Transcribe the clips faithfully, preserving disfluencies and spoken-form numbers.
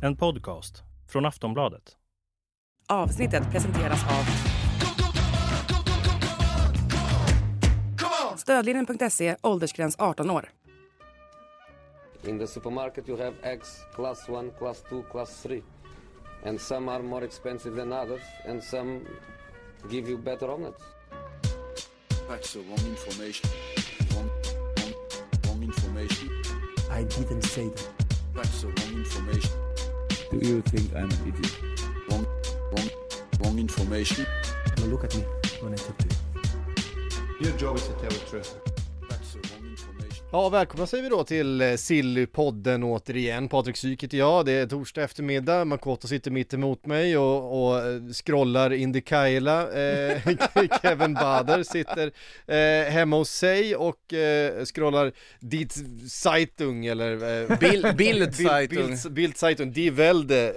En podcast från Aftonbladet. Avsnittet presenteras av Stödlinjen punkt se, åldersgräns arton år. In the supermarket you have eggs class one, class two, class three. And some are more expensive than others, and some give you better omelets. That's the wrong information. Wrong, wrong, wrong information. I didn't say that. That's the wrong information. Do you think I'm an idiot? Wrong, wrong, wrong information. Now look at me when I talk to you. Your job is to tell the truth. That's the wrong information. Ja, välkomna säger vi då till Sillypodden återigen. Patrik Syk heter jag, det är torsdag eftermiddag. Makoto sitter mitt emot mig och, och scrollar Indy Kaila. Eh, Kevin Bader sitter eh, hemma hos sig och eh, scrollar dit Zeitung eller eh, Bild, Bild-Zeitung. Bild, Bild Zeitung, Die Welde.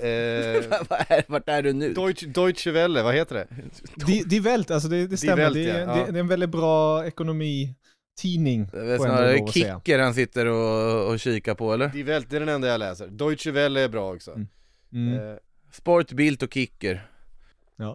Eh, Vart är du nu? Deutsche, Deutsche Welle, vad heter det? Die, Die Welt, alltså det, det stämmer. Welt, det, är, ja. det, det är en väldigt bra ekonomi. Tidning. Det är snarare Kicker han sitter och, och kikar på, eller? Die Welt, det är den enda jag läser. Deutsche Welle är bra också. Mm. Mm. Eh, Sport, Bild och Kicker. Ja.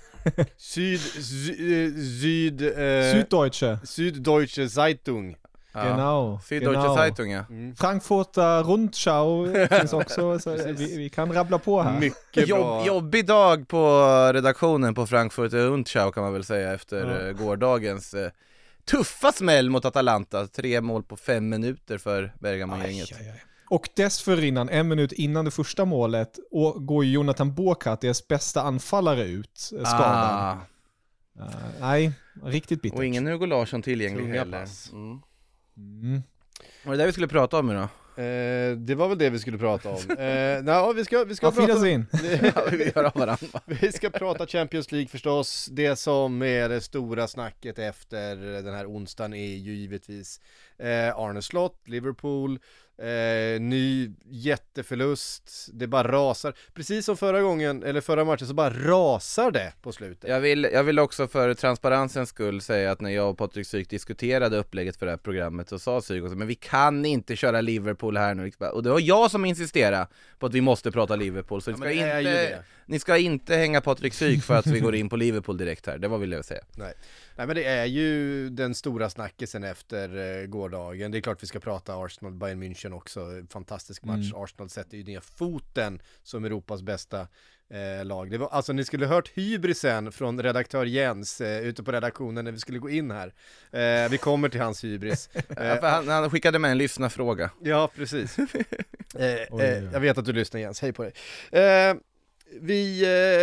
Syd, syd, syd eh, Süddeutsche. Süddeutsche Zeitung. Ja. Genau. Süddeutsche genau. Zeitung, ja. Mm. Frankfurter Rundschau finns också, så vi, vi kan rabbla på här. Mycket bra. Jobb, jobbig dag på redaktionen på Frankfurter Rundschau kan man väl säga efter Ja. eh, gårdagens eh, tuffa smäll mot Atalanta. Tre mål på fem minuter för Bergamo-gänget. Aj, aj, aj. Och dessförinnan, en minut innan det första målet, och går Jonathan Bokat, deras bästa anfallare, ut eh, skadad. Ah. Uh, nej, riktigt bittert. Och ingen Hugo Larsson tillgänglig Tunga heller. pass. Mm. Mm. Var det där vi skulle prata om idag? Eh, det var väl det vi skulle prata om. Eh, nej, vi ska, vi ska Ja, prata Fidasin. Ja, vi gör av varandra. Vi ska prata Champions League förstås. Det som är det stora snacket efter den här onsdagen är ju givetvis eh, Arne Slot, Liverpool, eh, ny jätteförlust. Det bara rasar. Precis som förra gången, eller förra matchen, så bara rasar det på slutet. Jag vill, jag vill också för transparensens skull säga att när jag och Patrik Syk diskuterade upplägget för det här programmet så sa Syk också, men vi kan inte köra Liverpool här nu. Och det var jag som insisterade på att vi måste prata Liverpool. Så Ja, ni, men ska det är ju inte, det. ni ska inte hänga Patrik Syk för att vi går in på Liverpool direkt här. Det var vill jag säga. Nej. Nej, men det är ju den stora snackisen efter eh, gårdagen. Det är klart vi ska prata Arsenal, Bayern München också. Fantastisk match. Mm. Arsenal sätter ju ner foten som Europas bästa eh, lag. Det var, alltså ni skulle hört hybrisen från redaktör Jens eh, ute på redaktionen när vi skulle gå in här. Eh, vi kommer till hans hybris. Ja, för han, han skickade med en lyssnarfråga. Ja, precis. eh, Oj, oj, eh, oj. jag vet att du lyssnar, Jens. Hej på dig. Eh, vi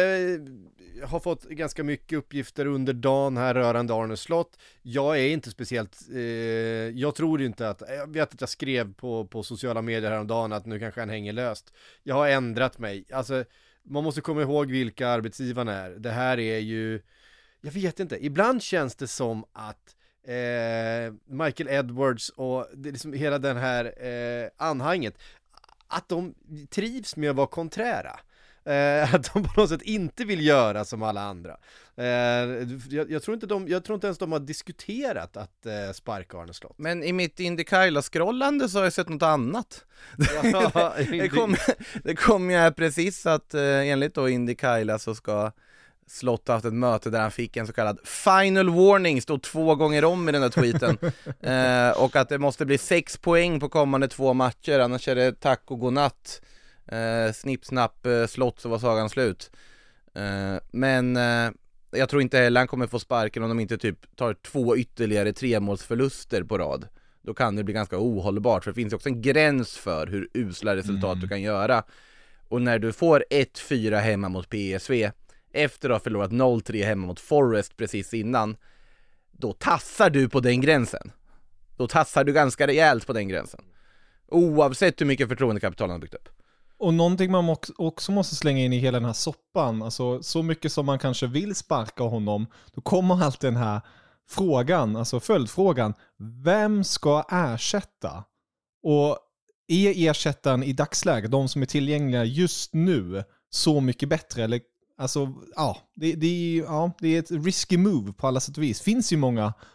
eh, har fått ganska mycket uppgifter under dagen här rörande Arne Slot. Jag är inte speciellt, eh, jag tror inte att, jag vet att jag skrev på, på sociala medier häromdagen att nu kanske han hänger löst. Jag har ändrat mig. Alltså, man måste komma ihåg vilka arbetsgivarna är. Det här är ju, jag vet inte, ibland känns det som att eh, Michael Edwards och det är liksom hela den här eh, anhanget, att de trivs med att vara konträra. Eh, att de på något sätt inte vill göra som alla andra. Eh, jag, jag, tror inte de, jag tror inte ens de har diskuterat att eh, sparka Arne Slot. Men i mitt Indy Kaila-scrollande så har jag sett något annat. Ja, det, det, kom, det kom ju precis att eh, enligt då Indy Kaila så ska Slot haft ett möte där han fick en så kallad final warning, stod två gånger om i den där tweeten. eh, och att det måste bli sex poäng på kommande två matcher, annars är det tack och godnatt. Eh, snipp, snapp, eh, Slott, så var sagan slut. Eh, men eh, jag tror inte heller han kommer få sparken om de inte typ tar två ytterligare tremålsförluster på rad. Då kan det bli ganska ohållbart, för det finns också en gräns för hur usla resultat mm. du kan göra. Och när du får ett fyra hemma mot P S V efter att ha förlorat noll tre hemma mot Forest precis innan, då tassar du på den gränsen. Då tassar du ganska rejält på den gränsen. Oavsett hur mycket förtroendekapital han har byggt upp. Och någonting man också måste slänga in i hela den här soppan, alltså så mycket som man kanske vill sparka honom, då kommer alltid den här frågan, alltså följdfrågan, vem ska ersätta? Och är ersättaren i dagsläget, de som är tillgängliga just nu, så mycket bättre? Eller, alltså, ja, det, det, är, ja, det är ett risky move på alla sätt och vis. Finns ju många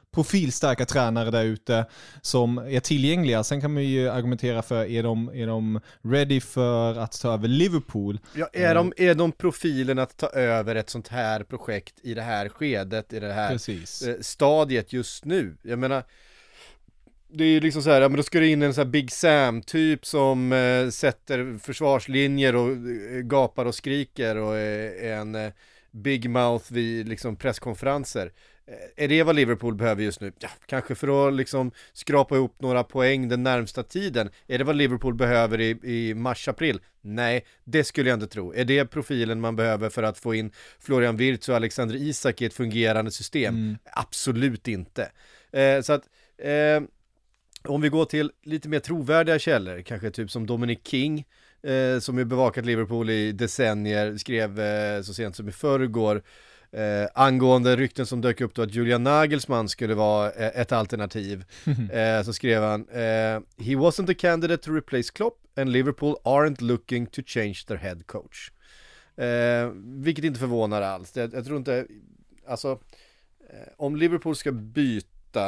profilstarka tränare där ute som är tillgängliga. Sen kan man ju argumentera för, är de, är de ready för att ta över Liverpool? Ja, är, de, är de profilen att ta över ett sånt här projekt i det här skedet, i det här Precis. stadiet just nu? Jag menar, det är ju liksom så här, ja, men då ska det in en sån här Big Sam-typ som eh, sätter försvarslinjer och eh, gapar och skriker och är en eh, big mouth vid liksom presskonferenser. Eh, är det vad Liverpool behöver just nu? Ja, kanske för att liksom skrapa ihop några poäng den närmsta tiden. Är det vad Liverpool behöver i, i mars-april? Nej, det skulle jag inte tro. Är det profilen man behöver för att få in Florian Wirtz och Alexander Isak i ett fungerande system? Mm. Absolut inte. Eh, så att eh, om vi går till lite mer trovärdiga källor, kanske typ som Dominic King, eh, som ju bevakat Liverpool i decennier, skrev eh, så sent som i förrgår eh, angående rykten som dök upp då att Julian Nagelsmann skulle vara eh, ett alternativ. eh, så skrev han eh, He wasn't a candidate to replace Klopp and Liverpool aren't looking to change their head coach. Eh, vilket inte förvånar alls. Jag, jag tror inte, alltså eh, om Liverpool ska byta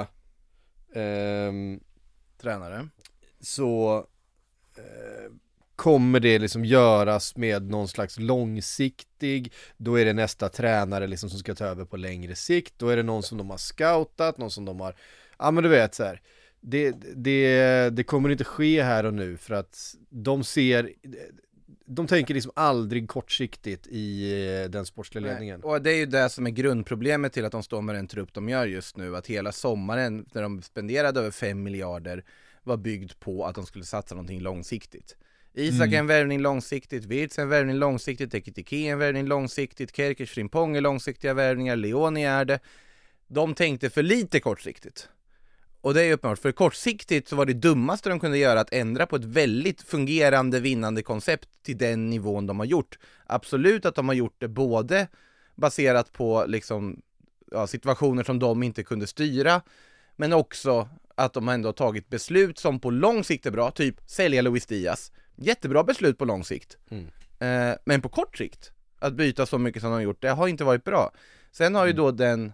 eh, tränare så eh, kommer det liksom göras med någon slags långsiktig, då är det nästa tränare liksom som ska ta över på längre sikt, då är det någon som de har scoutat, någon som de har, ja men du vet så här, det, det, det kommer inte ske här och nu för att de ser, de tänker liksom aldrig kortsiktigt i den sportsliga ledningen. Nej. Och det är ju det som är grundproblemet till att de står med den trupp de gör just nu. Att hela sommaren när de spenderade över fem miljarder var byggd på att de skulle satsa någonting långsiktigt. Isak mm. är en värvning långsiktigt, Wirtz är en värvning långsiktigt, Ekitike är en värvning långsiktigt, Kerkers, Frimpong är långsiktiga värvningar, Leoni är det. De tänkte för lite kortsiktigt. Och det är uppenbart, för kortsiktigt så var det dummaste de kunde göra att ändra på ett väldigt fungerande vinnande koncept till den nivån de har gjort. Absolut att de har gjort det både baserat på liksom, ja, situationer som de inte kunde styra, men också att de ändå har tagit beslut som på lång sikt är bra, typ sälja Luis Diaz. Jättebra beslut på lång sikt. Mm. Eh, men på kort sikt, att byta så mycket som de har gjort, det har inte varit bra. Sen har ju då den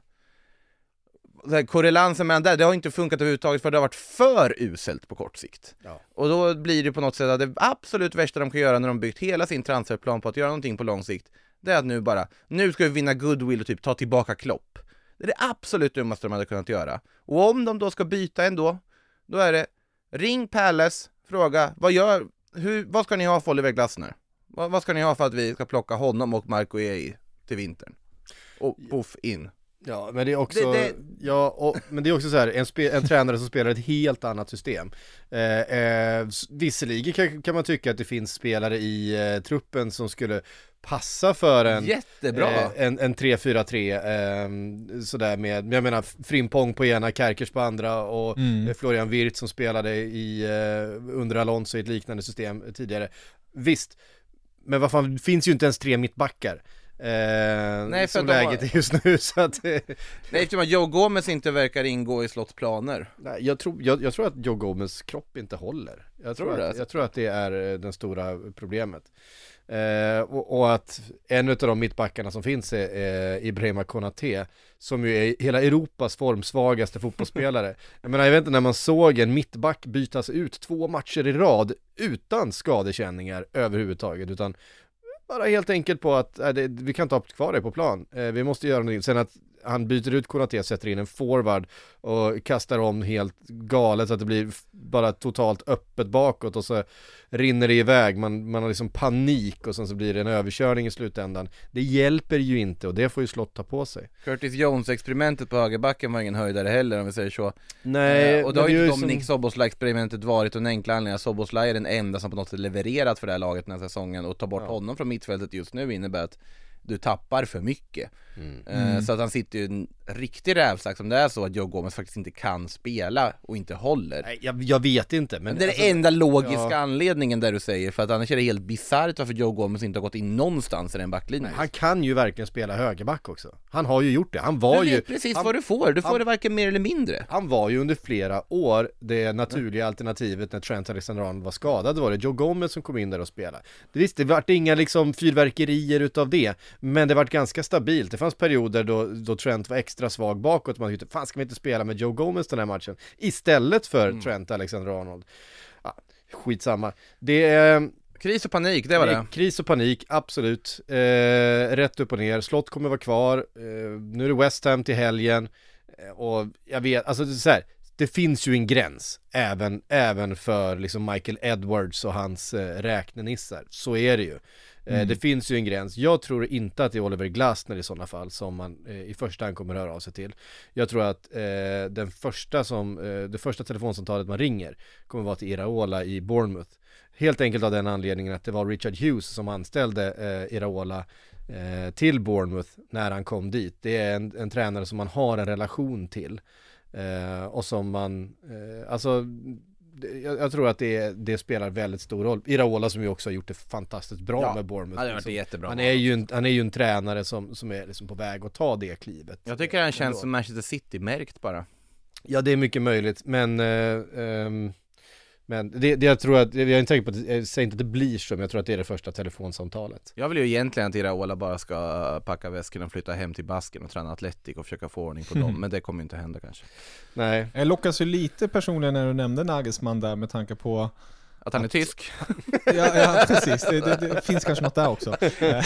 korrelansen mellan där, det har inte funkat överhuvudtaget för det har varit för uselt på kort sikt. Ja. Och då blir det på något sätt att det absolut värsta de kan göra när de byggt hela sin transferplan på att göra någonting på lång sikt, det är att nu bara, nu ska vi vinna goodwill och typ ta tillbaka Klopp. Det är det absolut dummaste de hade kunnat göra. Och om de då ska byta ändå, då är det ring Palace, fråga, vad gör, hur, vad ska ni ha för Oliver Glasner? Vad, vad ska ni ha för att vi ska plocka honom och Marco E till vintern? Och puff in. Ja, men det är också det, det... ja, och, men det är också så här en, spe, en tränare som spelar ett helt annat system. Eh, eh, visserligen kan, kan man tycka att det finns spelare i eh, truppen som skulle passa för en jättebra eh, en, en tre fyra tre eh, sådär med, jag menar Frimpong på ena, Kerkers på andra och mm. Florian Wirtz som spelade i eh, under Alonso i ett liknande system tidigare. Visst, men vad fan, det finns ju inte ens tre mittbackar. Eh, Nej, som läget är just nu så att, Nej, eftersom att Joe Gomez inte verkar ingå i Slotts planer. Nej, jag, tror, jag, jag tror att Joe Gomez kropp inte håller. Jag tror, tror att, jag tror att det är den stora problemet. Eh, och, och att en av de mittbackarna som finns är eh, Ibrahima Konaté, som ju är hela Europas formsvagaste fotbollsspelare. Jag menar, jag vet inte när man såg en mittback bytas ut två matcher i rad utan skadekänningar överhuvudtaget, utan bara helt enkelt på att äh, det, vi kan inte ha kvar det på plan. Eh, vi måste göra någonting. Sen att han byter ut Konaté, sätter in en forward och kastar om helt galet så att det blir bara totalt öppet bakåt och så rinner det iväg. Man, man har liksom panik och sen så blir det en överkörning i slutändan. Det hjälper ju inte och det får ju Slott ta på sig. Curtis Jones-experimentet på högerbacken var ingen höjdare heller om vi säger så. Nej, eh, och då har ju inte som... Dominic Szoboszlai-experimentet varit och en enkla anledning. Szoboszlai är den enda som på något sätt levererat för det här laget den här säsongen och ta bort ja. honom från mittfältet just nu innebär att du tappar för mycket. Mm. Mm. Så att han sitter ju en riktig rävsax som det är så att Joe Gomez faktiskt inte kan spela och inte håller. Nej, jag, jag vet inte. Men, men det är alltså, den enda logiska ja. anledningen där du säger, för att annars är det helt bisarrt varför Joe Gomez inte har gått in någonstans i den backlinjen. Han kan ju verkligen spela högerback också. Han har ju gjort det. Han var du vet ju precis han, vad du får. Du får han, det varken mer eller mindre. Han var ju under flera år det naturliga mm. alternativet när Trent Alexander-Arnold var skadad. Det var det Joe Gomez som kom in där och spelade. Det visst, det var inga liksom fyrverkerier utav det. Men det var ganska stabilt. Det fanns perioder då, då Trent var extra svag bakåt. Man tyckte, fan ska vi inte spela med Joe Gomez den här matchen? Istället för mm. Trent Alexander-Arnold. Ja, skitsamma. Det är... Kris och panik, det var det. det. Kris och panik, absolut. Eh, rätt upp och ner. Slott kommer vara kvar. Eh, nu är det West Ham till helgen. Eh, och jag vet, alltså det är så här, det finns ju en gräns. Även, även för liksom Michael Edwards och hans eh, räknenissar. Så är det ju. Eh, mm. Det finns ju en gräns. Jag tror inte att det är Oliver Glasner i sådana fall som man eh, i första hand kommer höra av sig till. Jag tror att eh, den första som, eh, det första telefonsamtalet man ringer kommer vara till Iraola i Bournemouth. Helt enkelt av den anledningen att det var Richard Hughes som anställde eh, Iraola eh, till Bournemouth när han kom dit. Det är en, en tränare som man har en relation till eh, och som man, eh, alltså jag, jag tror att det, det spelar väldigt stor roll. Iraola som ju också har gjort det fantastiskt bra ja, med Bournemouth. Ja, det liksom. jättebra. Han är ju en, han är ju en tränare som, som är liksom på väg att ta det klivet. Jag tycker han känns som Manchester City-märkt bara. Ja, det är mycket möjligt, men eh, eh, Men det, det jag tror att, jag är inte säker på att, jag säger inte att det blir så, men jag tror att det är det första telefonsamtalet. Jag vill ju egentligen att Iraola bara ska packa väsken och flytta hem till Basken och träna atletik och försöka få ordning på dem, men det kommer inte hända kanske. Nej. Jag lockas ju lite personligen när du nämnde Nagelsmann där med tanke på att han är tysk. ja, ja, precis. Det, det, det finns kanske något där också.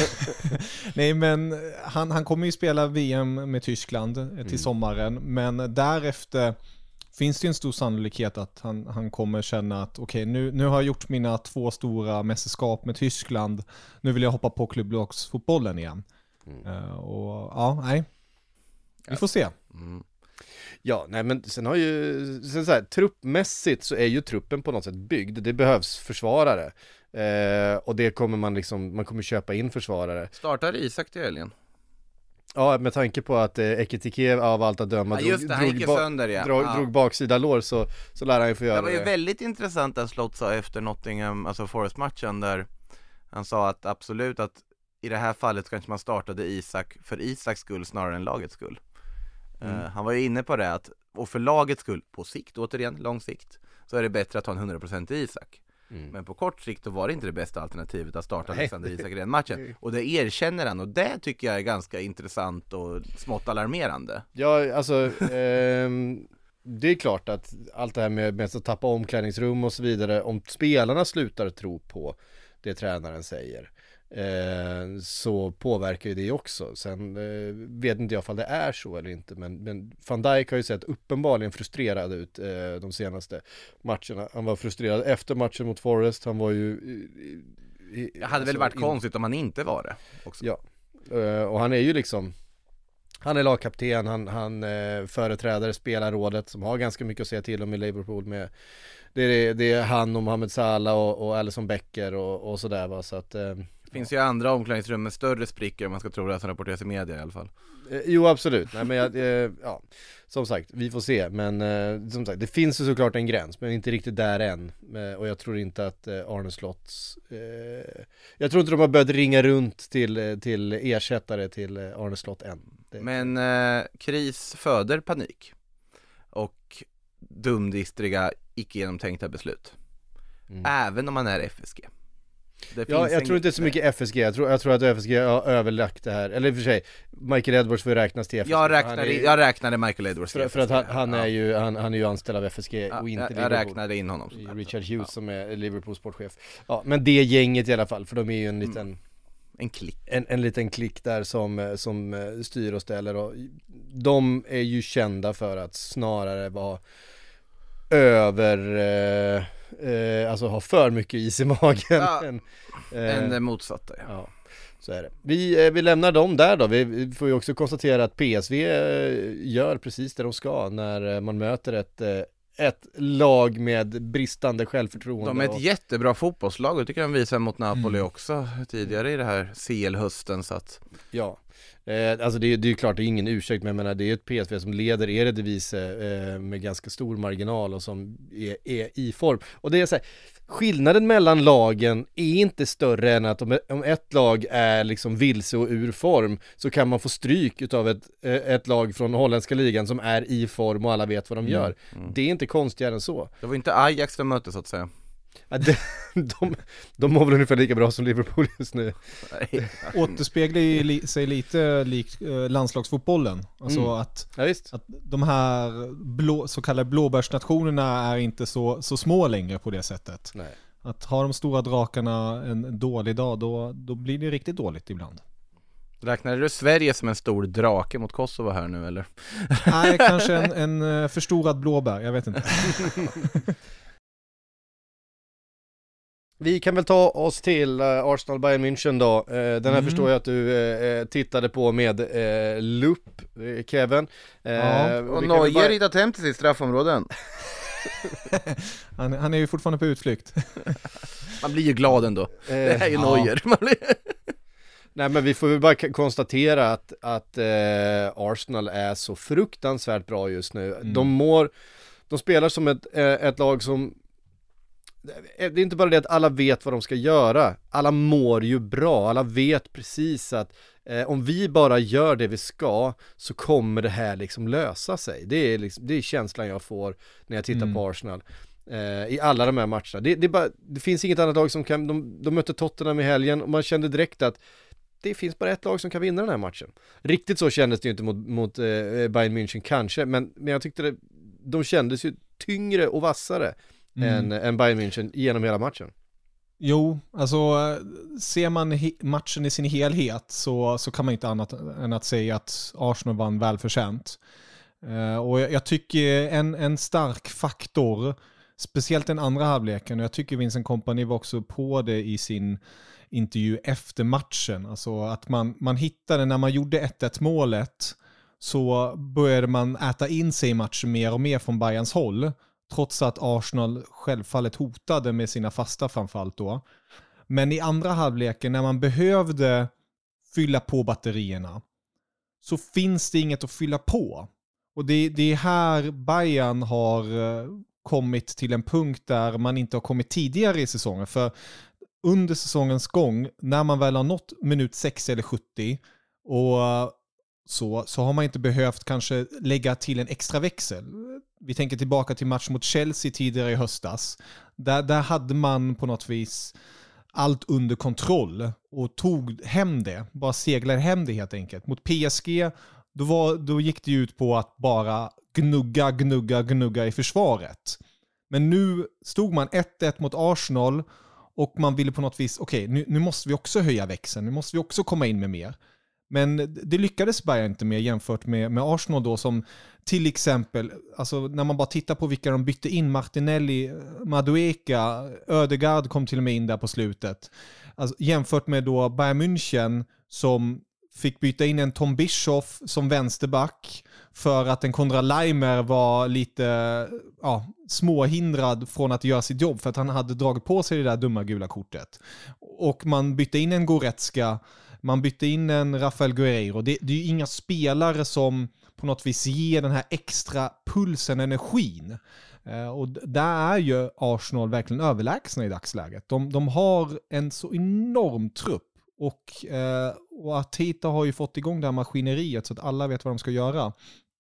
Nej, men han, han kommer ju spela V M med Tyskland till mm. sommaren, men därefter finns det en stor sannolikhet att han, han kommer känna att okej, okay, nu, nu har jag gjort mina två stora mästerskap med Tyskland. Nu vill jag hoppa på klubblagsfotbollen igen. Mm. Uh, och ja, nej. Vi får se. Mm. Ja, nej men sen har ju sen så här, truppmässigt så är ju truppen på något sätt byggd. Det behövs försvarare. Uh, och det kommer man liksom, man kommer köpa in försvarare. Startar Isak till helgen? Ja, med tanke på att eh, Ekitike av allt att döma ja, just det, drog, drog, ba- sönder, ja. drog, ja. drog baksida lår så, så lär han ju få göra det. Det var ju det. Väldigt intressant att Slott sa efter Nottingham, alltså Forest-matchen, där han sa att absolut att i det här fallet kanske man startade Isak för Isaks skull snarare än lagets skull. Mm. Uh, han var ju inne på det att, och för lagets skull, på sikt, återigen, lång sikt, så är det bättre att ha en hundra procent i Isak. Mm. Men på kort sikt då var det inte det bästa alternativet att starta Alexander Isak i den matchen. Och det erkänner han, och det tycker jag är ganska intressant och smått alarmerande. Ja, alltså eh, det är klart att allt det här med, med att tappa omklädningsrum och så vidare, om spelarna slutar tro på det tränaren säger, eh, så påverkar ju det också. Sen eh, vet inte jag om det är så eller inte, men, men Van Dijk har ju sett uppenbarligen frustrerad ut eh, de senaste matcherna. Han var frustrerad efter matchen mot Forest, han var ju i, i, det hade alltså, väl varit in... konstigt om han inte var det också. Ja, eh, och han är ju liksom, han är lagkapten, han, han eh, företräder spelarrådet som har ganska mycket att säga till om i Liverpool med det är, det är han och Mohamed Salah och, och Alisson Becker och, och sådär va, så att eh, det finns ju andra omklädningsrum med större sprickor om man ska tro det som rapporteras i media i alla fall. Eh, jo, absolut. Nej, men jag, eh, ja, som sagt, vi får se. Men eh, som sagt, det finns ju såklart en gräns, men inte riktigt där än. Eh, och jag tror inte att eh, Arne Slotts... Eh, jag tror inte de har börjat ringa runt till, till ersättare till eh, Arne Slott än. Det... Men eh, kris föder panik. Och dumdistriga, icke genomtänkta beslut. Mm. Även om man är F S G. Ja, jag tror inte så mycket F S G. Jag tror, jag tror att F S G har överlagt det här. Eller i och för sig, Michael Edwards får ju räknas till F S G. Jag räknade, är, jag räknade Michael Edwards till För, för att han, han, är ju, han, han är ju anställd av F S G ja, och inte jag, Liverpool. Jag räknade in honom. Richard Hughes ja. som är Liverpools sportchef. Ja, men det gänget i alla fall, för de är ju en liten... Mm. En klick. En, en liten klick där som, som styr och ställer. Och de är ju kända för att snarare vara över... Eh, Eh, alltså ha för mycket is i magen ja, än, eh, än det motsatta ja. ja, så är det. Vi, eh, vi lämnar dem där då. Vi, vi får ju också konstatera att P S V eh, gör precis det de ska när eh, man möter ett, eh, ett lag med bristande självförtroende. De är ett och... jättebra fotbollslag, och det tycker jag de visar mot Napoli mm. också tidigare i det här C L-hösten så att... Ja. Eh, alltså det, det är ju klart, det är ingen ursäkt, men jag menar, det är ett P S V som leder Eredivisie eh, med ganska stor marginal och som är, är i form. Och det är så här, skillnaden mellan lagen är inte större än att om, om ett lag är liksom vilse och ur form, så kan man få stryk utav ett, ett lag från holländska ligan som är i form och alla vet vad de gör. Mm. Mm. Det är inte konstigare än så. Det var inte Ajax de mötte så att säga. Ja, de, de, de mår väl ungefär lika bra som Liverpool just nu. Återspeglar ju li, sig lite likt eh, landslagsfotbollen. Alltså Mm. att, Ja, visst. att de här blå, så kallade blåbärsnationerna är inte så, så små längre på det sättet. Nej. Att ha de stora drakarna en dålig dag, då, då blir det riktigt dåligt ibland. Räknar du Sverige som en stor drake mot Kosovo här nu eller? Nej, kanske en, en förstorad blåbär, jag vet inte. Vi kan väl ta oss till uh, Arsenal Bayern München då. Uh, den här Mm. förstår jag att du uh, tittade på med uh, lupp, uh, Kevin. Uh, Ja, Och vi kan väl Neuer bara- ritat hem till sitt straffområden. Han, han är ju fortfarande på utflykt. Man blir ju glad ändå. Det här är ju ja. Neuer. Man blir... Nej, men vi får väl bara k- konstatera att, att eh, Arsenal är så fruktansvärt bra just nu. Mm. De mår, de spelar som ett, eh, ett lag som, det är inte bara det att alla vet vad de ska göra, alla mår ju bra, alla vet precis att eh, om vi bara gör det vi ska så kommer det här liksom lösa sig. Det är, liksom, det är känslan jag får när jag tittar Mm. på Arsenal. Eh, i alla de här matcherna. Det, det, är bara, det finns inget annat lag som kan, de, de mötte Tottenham i helgen och man kände direkt att det finns bara ett lag som kan vinna den här matchen. Riktigt så kändes det ju inte mot, mot eh, Bayern München kanske, men, men jag tyckte det, de kändes ju tyngre och vassare Mm. än, än Bayern München genom hela matchen. Jo, alltså ser man he- matchen i sin helhet så, så kan man inte annat än att säga att Arsenal vann välförtjänt. Uh, och jag, jag tycker en, en stark faktor, speciellt den andra halvleken, och jag tycker Vincent Kompany var också på det i sin intervju efter matchen, alltså att man, man hittade när man gjorde ett ett målet så började man äta in sig i matchen mer och mer från Bayerns håll. Trots att Arsenal självfallet hotade med sina fasta framförallt då. Men i andra halvleken när man behövde fylla på batterierna så finns det inget att fylla på. Och det, det är här Bayern har kommit till en punkt där man inte har kommit tidigare i säsongen. För under säsongens gång, när man väl har nått minut sex eller sjuttio och så, så har man inte behövt kanske lägga till en extra växel. Vi tänker tillbaka till match mot Chelsea tidigare i höstas. Där, där hade man på något vis allt under kontroll och tog hem det. Bara seglade hem det helt enkelt. Mot P S G, då, var, då gick det ut på att bara gnugga, gnugga, gnugga i försvaret. Men nu stod man ett ett mot Arsenal och man ville på något vis, okej, okay, nu, nu måste vi också höja växeln. Nu måste vi också komma in med mer. Men det lyckades Bayern inte med jämfört med, med Arsenal då, som till exempel, alltså när man bara tittar på vilka de bytte in, Martinelli, Madueka, Ödegaard kom till och med in där på slutet. Alltså, jämfört med då Bayern München som fick byta in en Tom Bischoff som vänsterback för att en Konrad Laimer var lite ja, småhindrad från att göra sitt jobb för att han hade dragit på sig det där dumma gula kortet. Och man bytte in en Goretzka, man bytte in en Rafael Guerreiro. Det, det är ju inga spelare som på något vis ger den här extra pulsen, energin. Eh, och där är ju Arsenal verkligen överlägsna i dagsläget. De, de har en så enorm trupp. Och, eh, och Arteta har ju fått igång det här maskineriet så att alla vet vad de ska göra.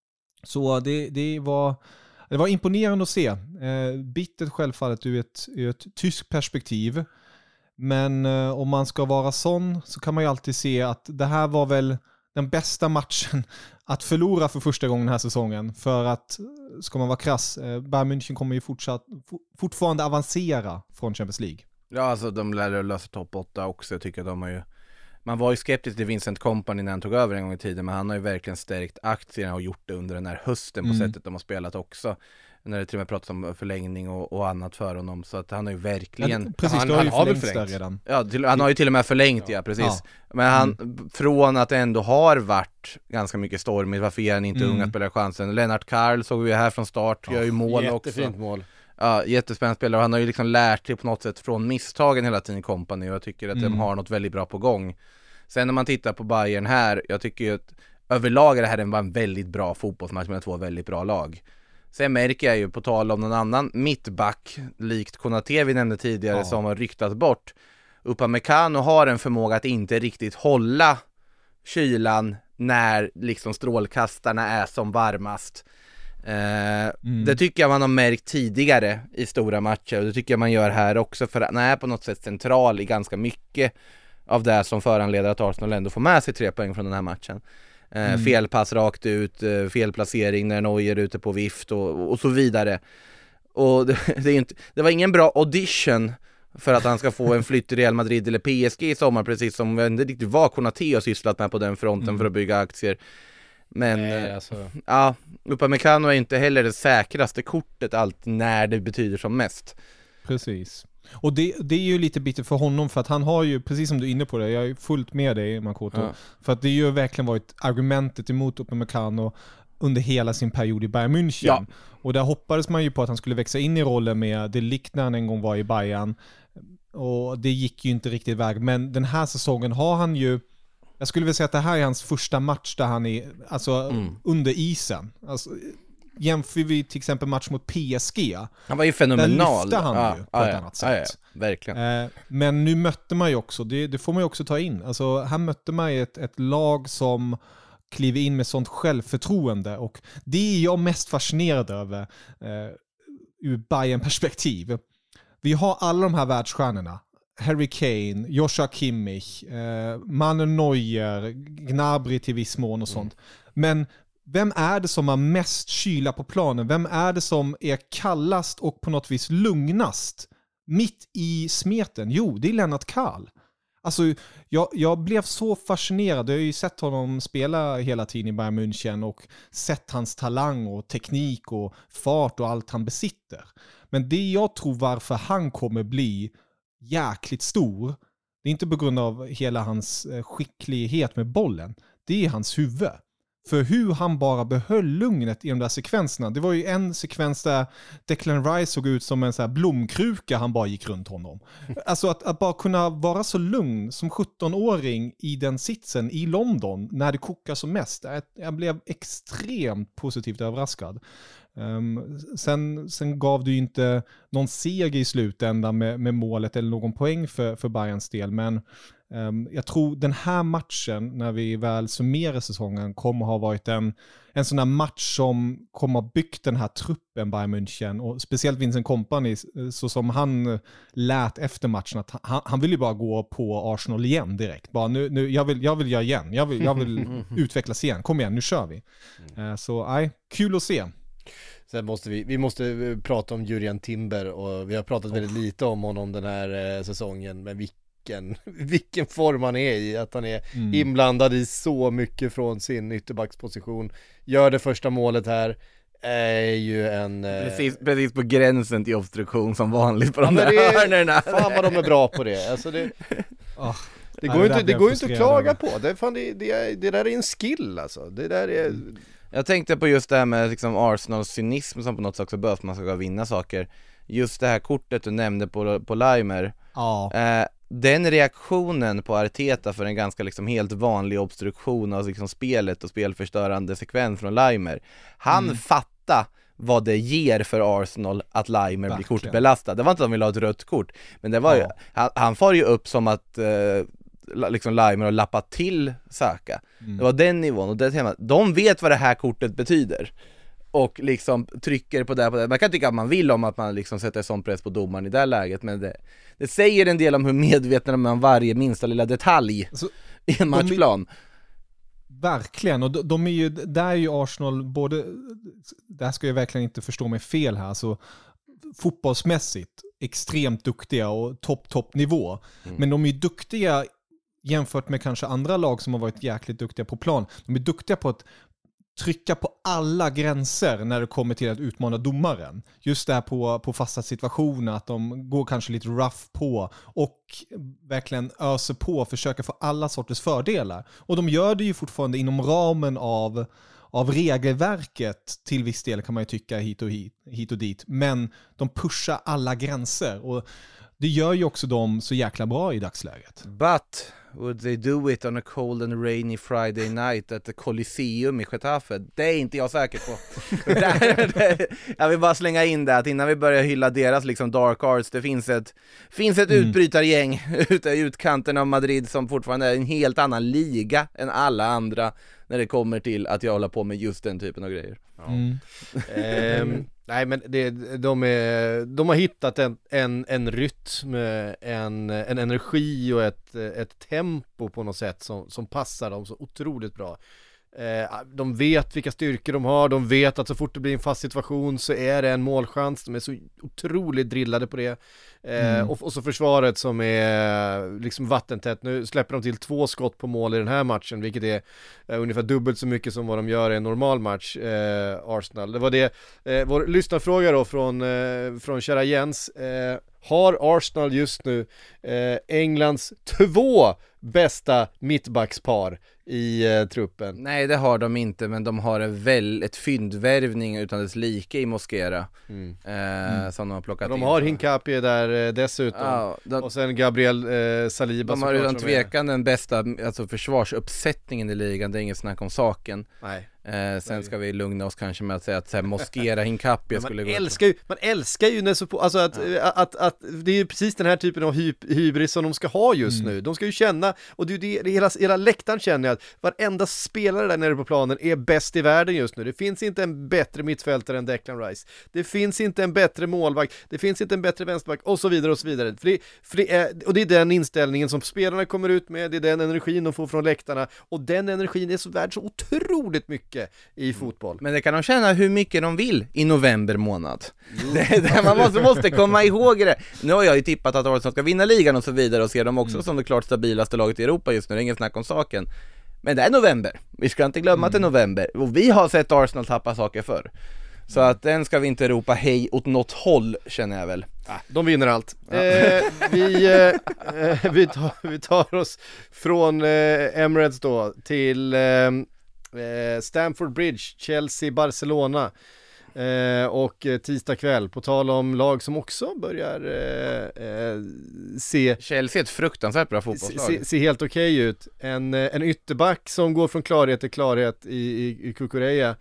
Så det, det, var, det var imponerande att se. Eh, bittert självfallet ur ett, ur ett tyskt perspektiv. Men eh, om man ska vara sån så kan man ju alltid se att det här var väl den bästa matchen att förlora för första gången den här säsongen. För att, ska man vara krass, eh, Bayern München kommer ju fortsatt, fortfarande avancera från Champions League. Ja, alltså de lär lösa topp åtta också. Jag tycker att de har ju... Man var ju skeptisk till Vincent Kompany när han tog över en gång i tiden, men han har ju verkligen stärkt aktierna och gjort det under den här hösten på Mm. sättet de har spelat också. När det till och med pratas om förlängning och, och annat för honom. Så att han har ju verkligen... Ja, precis, han- det har han ju har väl förlängts där förlängt. redan. Ja, till, han har ju till och med förlängt, ja, precis. Ja. Men han, från att det ändå har varit ganska mycket stormigt, varför ger han inte Mm. unga spelare chansen? Lennart Karl såg vi här från start, gör ju mål också. Jättefint mål. Ja, jättespännande spelare, och han har ju liksom lärt sig på något sätt från misstagen hela tiden i Kompany, och jag tycker att Mm. de har något väldigt bra på gång. Sen när man tittar på Bayern här, jag tycker ju att överlag är det här en, en väldigt bra fotbollsmatch med två väldigt bra lag. Sen märker jag ju, på tal om någon annan mittback, likt Konaté vi nämnde tidigare, Ja. som har ryktats bort. Upamecano har en förmåga att inte riktigt hålla kylan när liksom strålkastarna är som varmast. Eh, Mm. Det tycker jag man har märkt tidigare i stora matcher, och det tycker jag man gör här också, för han är på något sätt central i ganska mycket av det som föranleder att Arsenal ändå får med sig tre poäng från den här matchen. Eh, Mm. Felpass rakt ut, eh, felplacering när Neuer är ute på vift och, och så vidare. Och det, det, är inte, det var ingen bra audition för att han ska få en flytt till Real Madrid eller P S G i sommar, precis som vi inte riktigt vad Konaté har sysslat med på den fronten mm. för att bygga aktier. Men Nej, alltså. ja, Upamecano är inte heller det säkraste kortet allt när det betyder som mest. Precis. Och det, det är ju lite bitter för honom, för att han har ju, precis som du är inne på det, jag är fullt med dig Makoto, ja. För att det har ju verkligen varit argumentet emot Upamecano under hela sin period i Bayern München. Ja. Och där hoppades man ju på att han skulle växa in i rollen med det likt när han en gång var i Bayern. Och det gick ju inte riktigt iväg. Men den här säsongen har han ju, jag skulle vilja säga att det här är hans första match där han är alltså, mm. under isen. Alltså, jämför vi till exempel match mot P S G. Han var ju fenomenal. Där lyfte han ja, ju på ja, ett ja, annat sätt. Ja, ja, verkligen. Eh, men nu mötte man ju också, det, det får man ju också ta in. Alltså, här mötte man ju ett, ett lag som kliver in med sånt självförtroende, och det är jag mest fascinerad över eh, ur Bayern-perspektiv. Vi har alla de här världsstjärnorna. Harry Kane, Joshua Kimmich, eh, Manuel Neuer, Gnabry till viss mån och sånt. Mm. Men vem är det som har mest kyla på planen? Vem är det som är kallast och på något vis lugnast mitt i smeten? Jo, det är Lennart Karl. Alltså, jag, jag blev så fascinerad. Jag har ju sett honom spela hela tiden i Bayern München och sett hans talang och teknik och fart och allt han besitter. Men det jag tror varför han kommer bli jäkligt stor, det är inte på grund av hela hans skicklighet med bollen. Det är hans huvud. För hur han bara behöll lugnet i de där sekvenserna. Det var ju en sekvens där Declan Rice såg ut som en så här blomkruka, han bara gick runt honom. Alltså att, att bara kunna vara så lugn som sjutton-åring i den sitsen i London när det kokar som mest. Jag blev extremt positivt överraskad. Um, sen, sen gav det ju inte någon seger i slutändan med, med målet eller någon poäng för, för Bayerns del, men um, jag tror den här matchen, när vi väl summerar säsongen, kommer ha varit en, en sån här match som kommer ha byggt den här truppen Bayern München, och speciellt Vincent Kompany, så som han lät efter matchen, att han, han vill ju bara gå på Arsenal igen direkt, bara nu, nu jag, vill, jag vill göra igen, jag vill, jag vill utvecklas igen, kom igen, nu kör vi. Uh, så nej, kul att se. Sen måste vi, vi måste prata om Jurriën Timber, och vi har pratat väldigt lite om honom den här eh, säsongen, men vilken, vilken form han är i, att han är mm. inblandad i så mycket från sin ytterbacksposition, gör det första målet här, är ju en... Eh... Precis, precis på gränsen till obstruktion som vanligt på ja, de där det, hörnerna. Fan vad de är bra på det, alltså det... Oh. Det går, ja, inte, det går inte att klaga på. Det, fan, det, det, det där är en skill alltså. Det där är... Mm. Jag tänkte på just det här med liksom Arsenals cynism som på något sätt också behövs, man ska vinna saker. Just det här kortet du nämnde på, på Leimer. Ja. Eh, den reaktionen på Arteta för en ganska liksom helt vanlig obstruktion av liksom spelet och spelförstörande sekvens från Leimer. Han mm. fattar vad det ger för Arsenal att Leimer blir kortbelastad. Det var inte att de ville ha ett rött kort, men det var ja. ju, han, han far ju upp som att eh, liksom Leimer har lappat till Saka. Mm. Det var den nivån, och det temat, de vet vad det här kortet betyder och liksom trycker på det, på det. Man kan tycka att man vill om att man liksom sätter sån press på domaren i det läget, men det, det säger en del om hur medveten man varje minsta lilla detalj alltså, i en matchplan. De, verkligen, och de, de är ju, där är ju Arsenal både, där ska jag verkligen inte förstå mig fel här, så fotbollsmässigt extremt duktiga och topp topp nivå. Mm. Men de är ju duktiga jämfört med kanske andra lag som har varit jäkligt duktiga på plan. De är duktiga på att trycka på alla gränser när det kommer till att utmana domaren. Just där på, på fasta situationer, att de går kanske lite rough på och verkligen öser på och försöker få alla sorters fördelar. Och de gör det ju fortfarande inom ramen av av regelverket till viss del, kan man ju tycka, hit och, hit, hit och dit. Men de pushar alla gränser, och det gör ju också dem så jäkla bra i dagsläget. But would they do it on a cold and rainy Friday night at the Colosseum i Getafe? Det är inte jag säker på. där, där, jag vill bara slänga in det att innan vi börjar hylla deras liksom dark arts, det finns ett, finns ett mm. utbrytargäng ute i utkanten av Madrid som fortfarande är en helt annan liga än alla andra när det kommer till att jag håller på med just den typen av grejer. Mm. ehm, nej men det, de, är, de har hittat en, en, en rytm, en, en energi och ett, ett tempo på något sätt som, som passar dem så otroligt bra. De vet vilka styrkor de har, de vet att så fort det blir en fast situation så är det en målchans, de är så otroligt drillade på det. Mm. och, och så försvaret som är liksom vattentätt. Nu släpper de till två skott på mål i den här matchen, vilket är uh, ungefär dubbelt så mycket som vad de gör i en normal match, uh, Arsenal. Det var det, uh, vår lyssnarfråga då från, uh, från kära Jens. Uh, har Arsenal just nu uh, Englands två bästa mittbackspar i uh, truppen? Nej, det har de inte, men de har en väl, ett fyndvärvning utan dess like i Mosquera. Mm. Uh, mm. Som de har plockat de in. De har Hincapié där uh, dessutom. Ja, de, och sen Gabriel uh, Saliba. De har utan tvekan den bästa alltså försvarsuppsättningen i ligan, det är ingen snack om saken. Nej. Eh, sen ska vi lugna oss kanske med att säga att så här, Mosquera, Hincapié skulle gå älskar ju, man älskar ju när så på, alltså att, ja. att, att, att det är ju precis den här typen av hy, hybris som de ska ha just mm. nu. De ska ju känna, och det är det, det hela, hela läktaren känner jag, att varenda spelare där nere på planen är bäst i världen just nu. Det finns inte en bättre mittfältare än Declan Rice. Det finns inte en bättre målvakt. Det finns inte en bättre vänsterback och så vidare och så vidare. För det, för det är, och det är den inställningen som spelarna kommer ut med, det är den energin de får från läktarna, och den energin är så värd så otroligt mycket i fotboll. Men det kan de känna hur mycket de vill i november månad. Det är det man måste, måste komma ihåg det. Nu har jag ju tippat att Arsenal ska vinna ligan och så vidare och ser dem också mm. som det klart stabilaste laget i Europa just nu. Det är ingen snack om saken. Men det är november. Vi ska inte glömma mm. att det är november. Och vi har sett Arsenal tappa saker förr. Så att den ska vi inte ropa hej åt något håll, känner jag väl. Ah, de vinner allt. Ja. Eh, vi, eh, vi, tar, vi tar oss från eh, Emirates då till eh, Stamford Bridge, Chelsea, Barcelona. Eh, och eh, tisdag kväll, på tal om lag som också börjar eh, eh, se Chelsea är ett fruktansvärt bra fotbollslag. Se, se helt okej okay ut. En, en ytterback som går från klarhet till klarhet i, i, i Cucurella.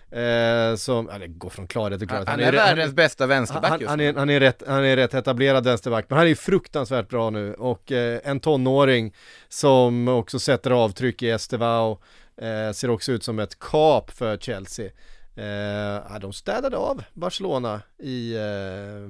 Eh, som, eller går från klarhet till klarhet. Han, han är, är världens bästa vänsterback han, just han, är, han, är rätt, han är rätt etablerad vänsterback, men han är fruktansvärt bra nu. Och eh, en tonåring som också sätter avtryck i Estevao. Eh, ser också ut som ett kap för Chelsea. Eh, de städade av Barcelona i, eh,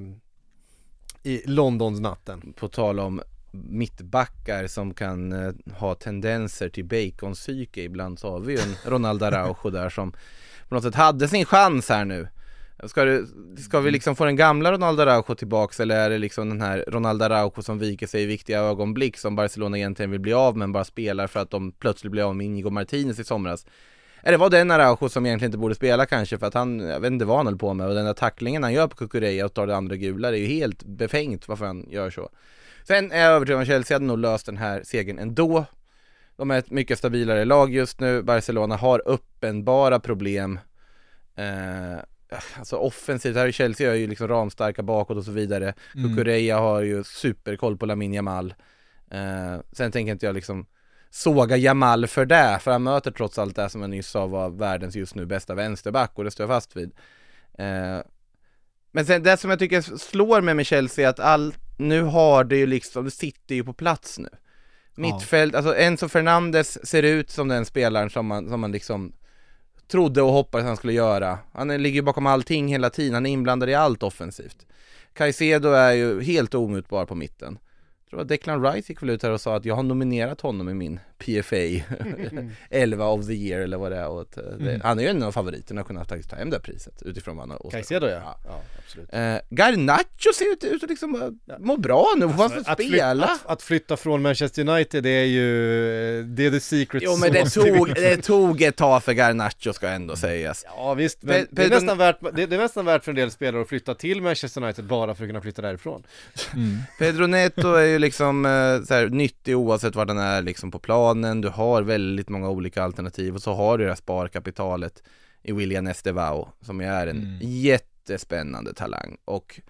i Londons natten. På tal om mittbackar som kan eh, ha tendenser till baconpsyke ibland, så har vi ju en Ronaldo Araujo där som på något sätt hade sin chans här nu. Ska, det, ska vi liksom få den gamla Ronaldo Araujo tillbaks, eller är det liksom den här Ronaldo Araujo som viker sig i viktiga ögonblick som Barcelona egentligen vill bli av men bara spelar för att de plötsligt blir av med Inigo Martinez i somras? Eller var det en Araujo som egentligen inte borde spela kanske för att han, jag vet inte vad han höll på med, och den där tacklingen han gör på Cucurella och tar det andra gula, det är ju helt befängt varför han gör så. Sen är jag övertygad om att Chelsea hade nog löst den här segern ändå. De är ett mycket stabilare lag just nu. Barcelona har uppenbara problem. Eh, alltså offensivt, här i Chelsea är ju liksom ramstarka bakåt och så vidare. Mm. Cucurella har ju superkoll på Lamine Yamal. Eh, sen tänker inte jag liksom såga Yamal för det, för han möter trots allt det som jag nyss sa var världens just nu bästa vänsterback, och det står jag fast vid. Eh, men sen det som jag tycker slår med med Chelsea är att all, nu har det ju liksom, det sitter ju på plats nu. Mittfält, ja. Alltså Enzo Fernandes ser ut som den spelaren som man, som man liksom trodde och hoppades han skulle göra. Han är, ligger bakom allting hela tiden, han är inblandad i allt offensivt. Caicedo är ju helt omutbar på mitten. Jag tror att Declan Rice gick väl ut här och sa att jag har nominerat honom i min P F A elva of the year eller vad det är. Och det, mm. Han är ju en av favoriterna att kunna faktiskt ta hem det priset utifrån vad han har. Caicedo, ja. Ja, ja, absolut. Eh, Garnacho ser ut, ut att liksom ja. må bra nu, alltså, att, att spela. Flytta, att, att flytta från Manchester United, det är ju det är the secret. Jo, men det tog, det tog ett tag för Garnacho, ska ändå sägas. Ja visst, men Pe- det, är nästan värt, det, det är nästan värt för en del spelare att flytta till Manchester United bara för att kunna flytta därifrån. Mm. Pedro Neto är ju liksom eh, så här, nyttig oavsett var den är liksom på planen. Du har väldigt många olika alternativ, och så har du det här sparkapitalet i William Estevao som är en mm. jättespännande talang, och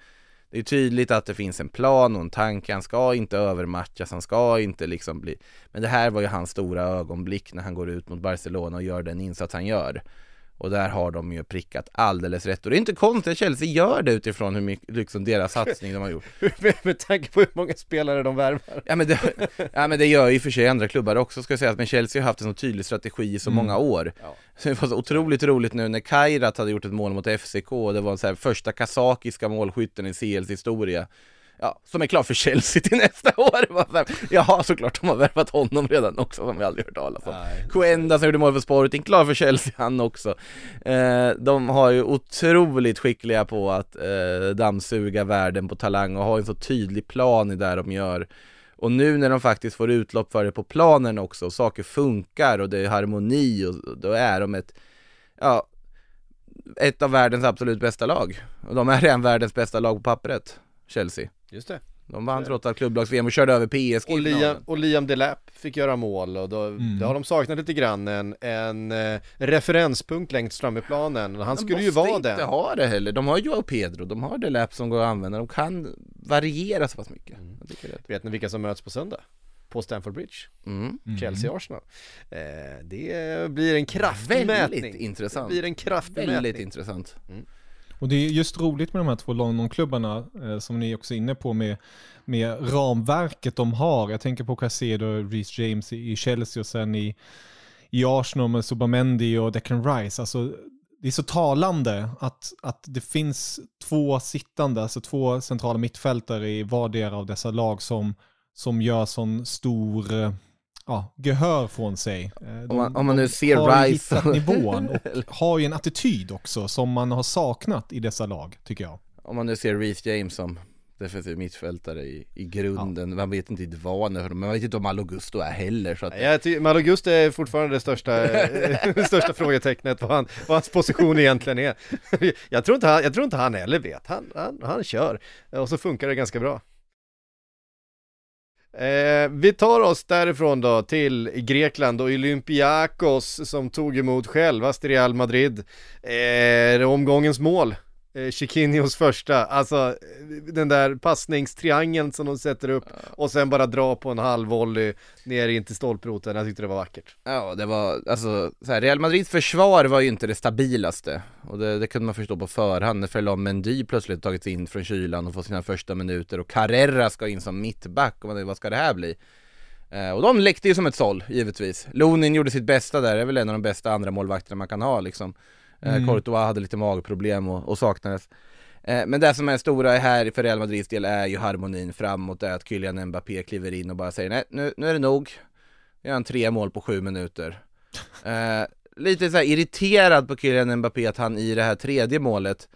Det är tydligt att det finns en plan och en tanke. Han ska inte övermatchas, han ska inte liksom bli... Men det här var ju hans stora ögonblick när han går ut mot Barcelona och gör den insats han gör. Och där har de ju prickat alldeles rätt. Och det är inte konstigt att Chelsea gör det utifrån hur mycket, liksom deras satsning de har gjort. med, med tanke på hur många spelare de värvar. Ja men, det, ja men det gör ju för sig andra klubbar också, ska jag säga. Men Chelsea har haft en så tydlig strategi i så mm. många år. Ja. Så det var så otroligt roligt nu när Kairat hade gjort ett mål mot F C K. Det var så här första kazakiska målskytten i C L:s historia. Ja, som är klar för Chelsea till nästa år. Ja, såklart de har värvat honom redan också, som vi aldrig hört talas om. Coenda som gjorde mål för Sporting, klar för Chelsea han också. Eh, de har ju otroligt skickliga på att eh, dammsuga världen på talang och har en så tydlig plan i där de gör. Och nu när de faktiskt får utlopp för det på planen också, och saker funkar och det är harmoni, och då är de ett, ja, ett av världens absolut bästa lag. Och de är redan världens bästa lag på pappret, Chelsea. Just det. De vann trots allt klubblags-V M och körde över P S G. Och Liam, och Liam Delap fick göra mål, och då, mm. då har de saknat lite grann en, en eh, referenspunkt längst fram i planen. Han skulle ju vara den. De måste inte ha det heller. De har Joao Pedro, de har Delap som går att använda. De kan variera så pass mycket. Mm. Vet ni vilka som möts på söndag? På Stamford Bridge. Mm. Chelsea-Arsenal. Eh, det blir en kraftig Väldigt mätning. intressant. Det blir en kraftig Väldigt mätning. intressant. Mm. Och det är just roligt med de här två London-klubbarna eh, som ni också är inne på med, med ramverket de har. Jag tänker på Caicedo och Reece James i, i Chelsea och sen i, i Arsenal med Subamendi och Declan Rice. Alltså, det är så talande att, att det finns två sittande, alltså två centrala mittfältare i vardera av dessa lag som, som gör sån stor... Eh, Ja, gehör från sig. De, om, man, om man nu ser har Rice hittat nivån och har ju en attityd också som man har saknat i dessa lag, tycker jag. Om man nu ser Reece James som defensiv mittfältare i, i grunden, ja. Man vet inte riktigt vad han är, man vet inte om Malo Gusto är heller. Så att... ja, ty- Malo Gusto är fortfarande det största, det största frågetecknet vad, han, vad hans position egentligen är. Jag tror inte han, jag tror inte han heller vet, han, han, han kör och så funkar det ganska bra. Eh, vi tar oss därifrån då till Grekland och Olympiakos som tog emot självaste Real Madrid. Eh, omgångens mål, eh, Chiquinhos första, alltså den där passningstriangeln som de sätter upp och sen bara dra på en halv volley ner in till stolproten. Jag tyckte det var vackert. Ja, det var alltså så här, Real Madrids försvar var ju inte det stabilaste, och det, det kunde man förstå på förhand när Ferland Mendy plötsligt tagit sig in från kylan och fått sina första minuter, och Carrera ska in som mittback, och man, vad ska det här bli? Eh, och de läckte ju som ett såll, givetvis. Lunin gjorde sitt bästa där, är väl en av de bästa andra målvakterna man kan ha liksom. eh, mm. Courtois hade lite magproblem och, och saknades. eh, Men det som är stora här för Real Madrids del är ju harmonin framåt, det är att Kylian Mbappé kliver in och bara säger nej, nu, nu är det nog. Jag har en tre mål på sju minuter. Eh, lite så här irriterad på Kylian Mbappé att han i det här tredje målet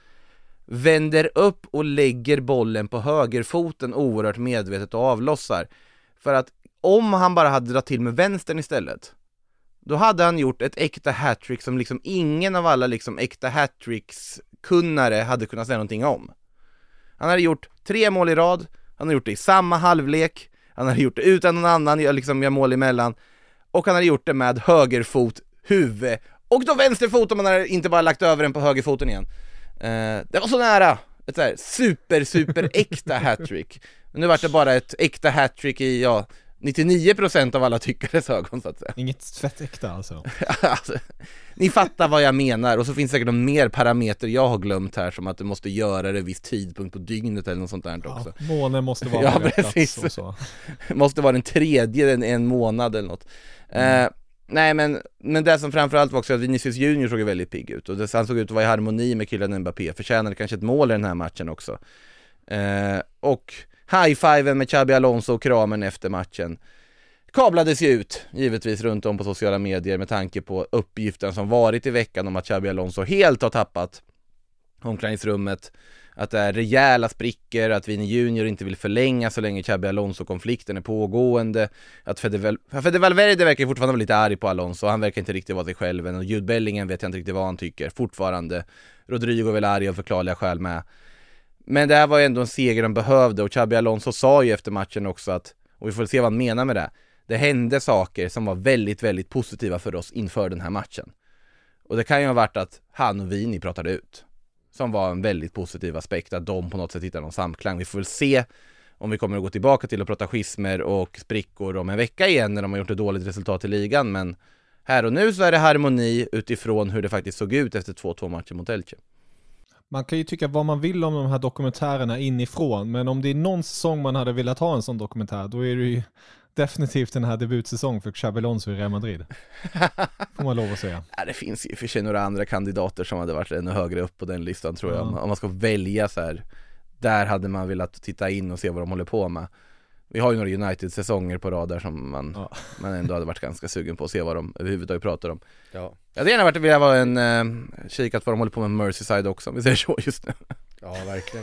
vänder upp och lägger bollen på högerfoten oerhört medvetet och avlossar. För att om han bara hade dragit till med vänstern istället, då hade han gjort ett äkta hattrick som liksom ingen av alla liksom äkta hattricks kunnare hade kunnat säga någonting om. Han hade gjort tre mål i rad, han har gjort det i samma halvlek, han hade gjort det utan någon annan liksom gör mål emellan, och han hade gjort det med högerfot, huvud och då vänsterfot, om man hade inte bara lagt över den på högerfoten igen. Eh, det var så nära ett så här super super äkta hattrick. Men nu var det bara ett äkta hattrick i ja, nittionio procent av alla tyckares ögon så att säga. Inget tvättäkta alltså. Alltså. Ni fattar vad jag menar, och så finns det säkert någon mer parameter jag har glömt här, som att du måste göra det viss tidpunkt på dygnet eller något sånt där också. Ja, månen måste vara ja, på rätt precis. plats och så. Måste vara den tredje en, en månad eller något. Mm. Eh, nej men, men det som framförallt var också att Vinicius Junior såg väldigt pigg ut, och det, han såg ut att vara i harmoni med Kylian Mbappé, förtjänade kanske ett mål i den här matchen också. Eh, och high-fiven med Xabi Alonso och kramen efter matchen kablades ju ut, givetvis runt om på sociala medier, med tanke på uppgiften som varit i veckan om att Xabi Alonso helt har tappat omklädningsrummet, att det är rejäla sprickor, att Vini Junior inte vill förlänga så länge Xabi Alonso-konflikten är pågående, att Fede, Val- Fede Valverde verkar fortfarande vara lite arg på Alonso, han verkar inte riktigt vara sig själv än, och Jude Bellingham vet jag inte riktigt vad han tycker fortfarande. Rodrigo är väl arg av förklarliga skäl med. Men det här var ju ändå en seger de behövde, och Xabi Alonso sa ju efter matchen också att, och vi får se vad han menar med det, det hände saker som var väldigt, väldigt positiva för oss inför den här matchen. Och det kan ju ha varit att han och Vini pratade ut. som var en väldigt positiv aspekt, att de på något sätt hittar någon samklang. Vi får väl se om vi kommer att gå tillbaka till att prata schismer och sprickor om en vecka igen när de har gjort ett dåligt resultat i ligan, men här och nu så är det harmoni utifrån hur det faktiskt såg ut efter två två matcher mot Elche. Man kan ju tycka vad man vill om de här dokumentärerna inifrån, men om det är någon säsong man hade velat ha en sån dokumentär, då är det ju definitivt den här debutsäsong för Xabi Alonso i Real Madrid. Får man lov att säga. Ja, det finns ju för sig några andra kandidater som hade varit ännu högre upp på den listan, tror jag. Ja. Om man ska välja så här, där hade man velat titta in och se vad de håller på med. Vi har ju några United-säsonger på rad där som man, ja. man ändå hade varit ganska sugen på att se vad de överhuvudtaget pratar om. Ja. Jag hade gärna varit att vi var en eh, kikat vad de håller på med Merseyside också, om vi säger så just nu. Ja, verkligen.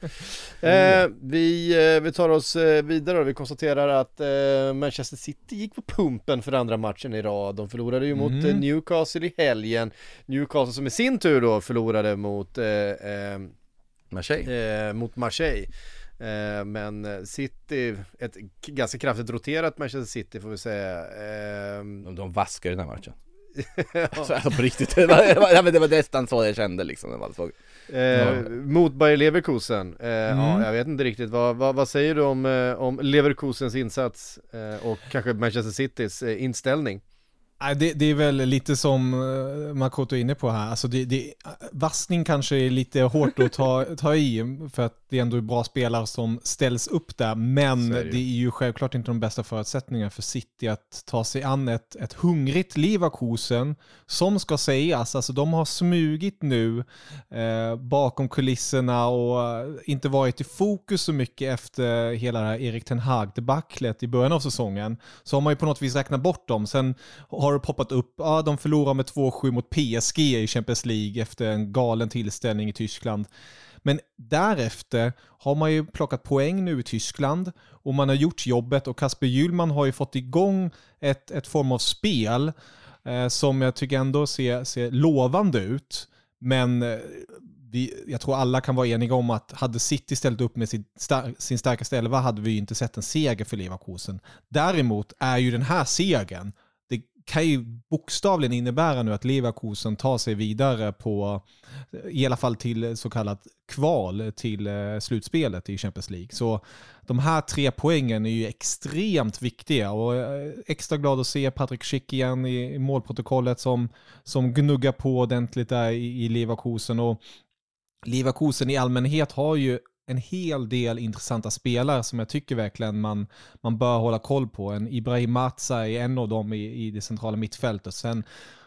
eh, vi, eh, vi tar oss eh, vidare och vi konstaterar att eh, Manchester City gick på pumpen för andra matchen i rad. De förlorade ju mot Mm. eh, Newcastle i helgen. Newcastle som i sin tur då förlorade mot eh, eh, Marseille. Eh, mot Marseille. Eh, men City, ett k- ganska kraftigt roterat Manchester City får vi säga. Eh, De, de vaskar den här matchen. ja. Alltså, alltså på riktigt, det var, det var, det var nästan så jag kände liksom. Det var så. Eh, Ja. Mot Bayer Leverkusen. Eh, Mm. ja, jag vet inte riktigt. Vad, vad, vad säger du om, eh, om Leverkusens insats eh, och kanske Manchester Citys eh, inställning? Nej, det, det är väl lite som uh, Makoto är inne på här. Alltså det, det, vassning kanske är lite hårt att ta, ta i, för att det ändå är bra spelare som ställs upp där. Men Så är det, det det ju. är ju självklart inte de bästa förutsättningarna för City att ta sig an ett, ett hungrigt Leverkusen som ska sägas. Alltså de har smugit nu eh, bakom kulisserna och eh, inte varit i fokus så mycket efter hela det här Erik Ten Hag-debaclet i början av säsongen. Så har man ju på något vis räknat bort dem. Sen har det poppat upp, ja, de förlorar med två sju mot P S G i Champions League efter en galen tillställning i Tyskland. Men därefter har man ju plockat poäng nu i Tyskland och man har gjort jobbet, och Kasper Hjulman har ju fått igång ett, ett form av spel eh, som jag tycker ändå ser, ser lovande ut. Men eh, vi, jag tror alla kan vara eniga om att hade City ställt upp med sin, star- sin starkaste elva hade vi ju inte sett en seger för Leverkusen. Däremot är ju den här segern, det kan ju bokstavligen innebära nu att Leverkusen tar sig vidare på, i alla fall till så kallat kval till eh, slutspelet i Champions League. Så de här tre poängen är ju extremt viktiga, och eh, extra glad att se Patrik Schick igen i, i målprotokollet som, som gnuggar på ordentligt där i, i Leverkusen. Och Leverkusen i allmänhet har ju en hel del intressanta spelare som jag tycker verkligen man, man bör hålla koll på. En Ibrahim Matza är en av dem i, i det centrala mittfältet. Sen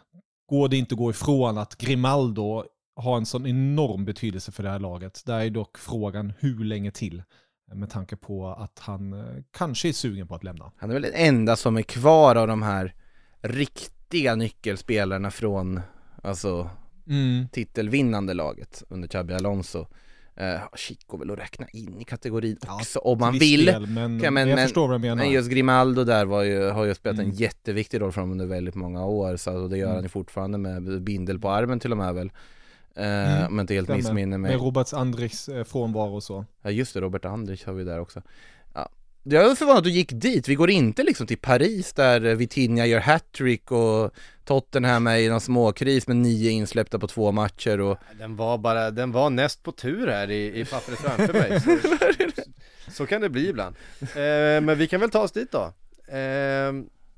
går det inte att gå ifrån att Grimaldo har en sån enorm betydelse för det här laget. Där är dock frågan hur länge till, med tanke på att han eh, kanske är sugen på att lämna. Han är väl den enda som är kvar av de här riktiga nyckelspelarna från alltså Mm. titelvinnande laget under Xabi Alonso. Uh, Chico väl att räkna in i kategorin Ja, också om man Viss vill. del, men Ja, men- jag men- förstår vad jag menar. Men just Grimaldo där var ju, har ju spelat Mm. en jätteviktig roll för dem under väldigt många år, så och det gör Mm. han ju fortfarande med bindel på armen till och med väl. Uh, Mm. Men inte helt Stämmer. missminner mig. Med Roberts Andrichs eh, frånvaro och så. Ja just det, Robert Andrich har vi där också. Ja. Jag är förvånad att du gick dit. Vi går inte liksom till Paris där Vitinha gör hattrick och Tottenham är i någon småkris med nio insläppta på två matcher och... Den var bara, den var näst på tur här i, i pappret framför mig. Så, så kan det bli ibland. Eh, men vi kan väl ta oss dit då. Eh,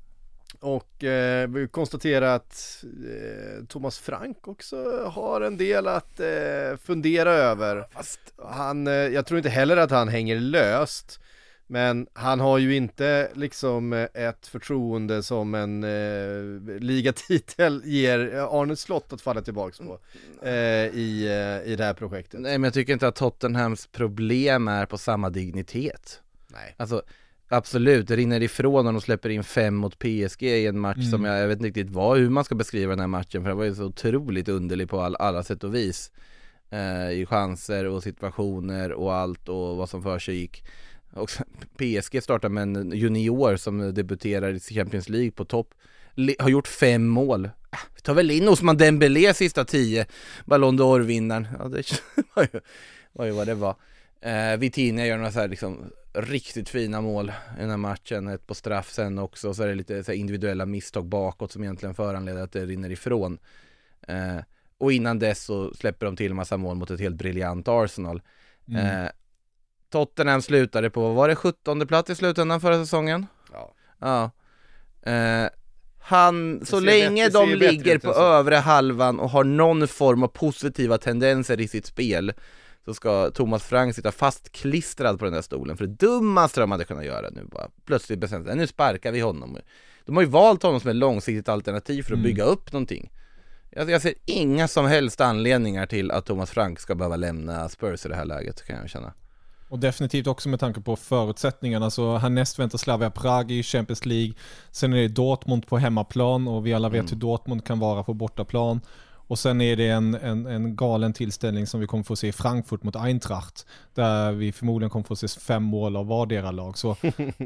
och eh, vi konstaterar att eh, Thomas Frank också har en del att eh, fundera över. Fast han, eh, jag tror inte heller att han hänger löst. Men han har ju inte liksom ett förtroende som en eh, ligatitel ger Arne Slott att falla tillbaka på eh, i, eh, i det här projektet. Nej, men jag tycker inte att Tottenhams problem är på samma dignitet. Nej. Alltså, absolut, det rinner ifrån när de släpper in fem mot P S G i en match Mm. som jag, jag vet inte riktigt vad, hur man ska beskriva den här matchen, för det var ju så otroligt underlig på all, alla sätt och vis. Eh, I chanser och situationer och allt och vad som för sig gick. Och P S G startar med en junior som debuterar i Champions League på topp. Le- har gjort fem mål. Äh, vi tar väl in Ousmane Dembélé sista tio. Ballon d'Or-vinnaren. Ja, det var ju, var ju vad det var. Eh, Vitinha gör några så här liksom riktigt fina mål i den här matchen. Ett på straff sen också. Så är det lite så här individuella misstag bakåt som egentligen föranleder att det rinner ifrån. Eh, och innan dess så släpper de till massa mål mot ett helt briljant Arsenal. Mm. Eh, Tottenham slutade på, var det sjuttonde plats i slutändan förra säsongen? Ja. Ja. Eh, han, så ser länge bättre- de ser bättre ligger ut på än så. övre halvan och har någon form av positiva tendenser i sitt spel, så ska Thomas Frank sitta fastklistrad på den där stolen. För det dummaste de hade kunnat göra nu, bara plötsligt bestämt sig, nu sparkar vi honom. De har ju valt honom som ett långsiktigt alternativ för att Mm. bygga upp någonting. Jag, jag ser inga som helst anledningar till att Thomas Frank ska behöva lämna Spurs i det här läget, kan jag känna. Och definitivt också med tanke på förutsättningarna. Så härnäst väntar Slavia Prag i Champions League. Sen är det Dortmund på hemmaplan och vi alla vet Mm. hur Dortmund kan vara på bortaplan. Och sen är det en, en, en galen tillställning som vi kommer få se i Frankfurt mot Eintracht. Där vi förmodligen kommer få se fem mål av vardera lag. Så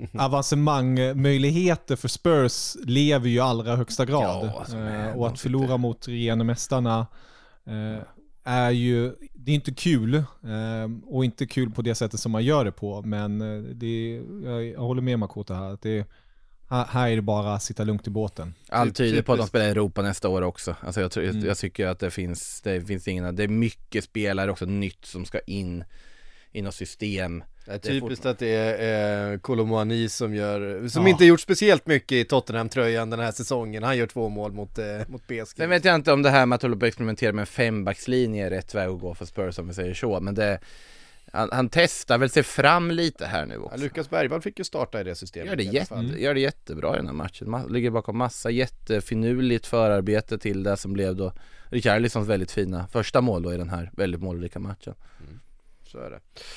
avancemangmöjligheter för Spurs lever ju i allra högsta grad. Ja, alltså, eh, men och de att förlora sitter- mot regerande mästarna eh, är ju, det är inte kul. Eh, och inte kul på det sättet som man gör det på. Men eh, det är, jag, jag håller med Makoto här. Att det, här, här är det bara att sitta lugnt i båten. Allt tyder på att de typiskt. spelar i Europa nästa år också. Alltså jag, tror, Mm. jag tycker att det finns, det finns ingen, det är mycket spelare också nytt som ska in i något system. Det är Det är typiskt att det är eh, Kolomoani som gör, som Ja. inte gjort speciellt mycket i Tottenham-tröjan den här säsongen. Han gör två mål mot, eh, mot B S G. Sen vet jag inte om det här med att hålla på att experimentera med en fembackslinje är rätt väg att gå för Spurs, om vi säger så. Men det, han, han testar väl sig fram lite här nu Ja, också. Lukas Bergvall fick ju starta i det systemet. Gör det, i alla jätte, fall. gör det jättebra i den här matchen. Ma- ligger bakom massa jättefinurligt förarbete till det som blev då Richarlisons väldigt fina första mål då i den här väldigt målrika matchen. Så är det.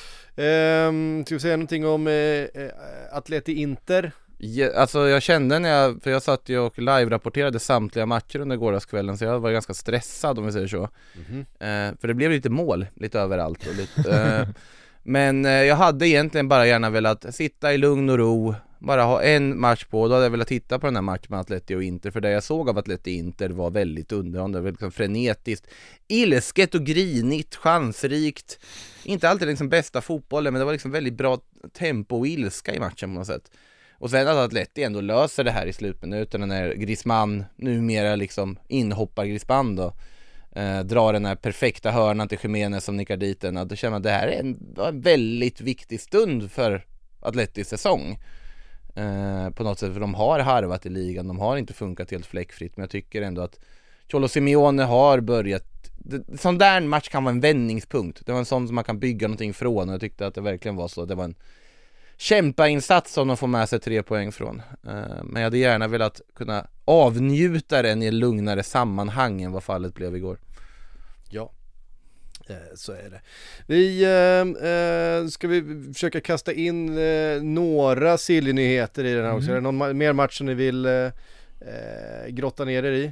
Ehm, ska vi säga någonting om eh, eh, Atleti Inter? Ja, alltså jag kände när jag, för jag satt ju och live-rapporterade samtliga matcher under gårdagskvällen, så jag var ganska stressad, om vi säger så. Eh, för det blev lite mål, lite överallt och lite, eh, men eh, jag hade egentligen bara gärna velat sitta i lugn och ro, bara ha en match på. Då hade jag velat titta på den här matchen med Atleti och Inter, för det jag såg av Atleti Inter var väldigt underhållande, väldigt liksom frenetiskt, ilsket och grinigt, chansrikt, inte alltid liksom bästa fotbollen, men det var liksom väldigt bra tempo och ilska i matchen på något sätt. Och sen att Atleti ändå löser det här i slutminuterna när Griezmann, numera liksom inhoppar Griezmann då, eh, drar den här perfekta hörnan till Jiménez som nickar dit den. Då känner man att det här är en, en väldigt viktig stund för Atletis säsong. Eh, på något sätt, för de har harvat i ligan, de har inte funkat helt fläckfritt, men jag tycker ändå att Cholo Simeone har börjat. Det, sån där match kan vara en vändningspunkt. Det var en sån som man kan bygga någonting från, och jag tyckte att det verkligen var så. Det var en kämpainsats som de får med sig tre poäng från. Uh, men jag hade gärna velat kunna avnjuta den i en lugnare sammanhang än vad fallet blev igår. Ja, eh, så är det. Vi eh, eh, ska vi försöka kasta in eh, några silly-nyheter i den här också. Mm. Är det någon ma- mer match som ni vill eh, eh, grotta ner er i?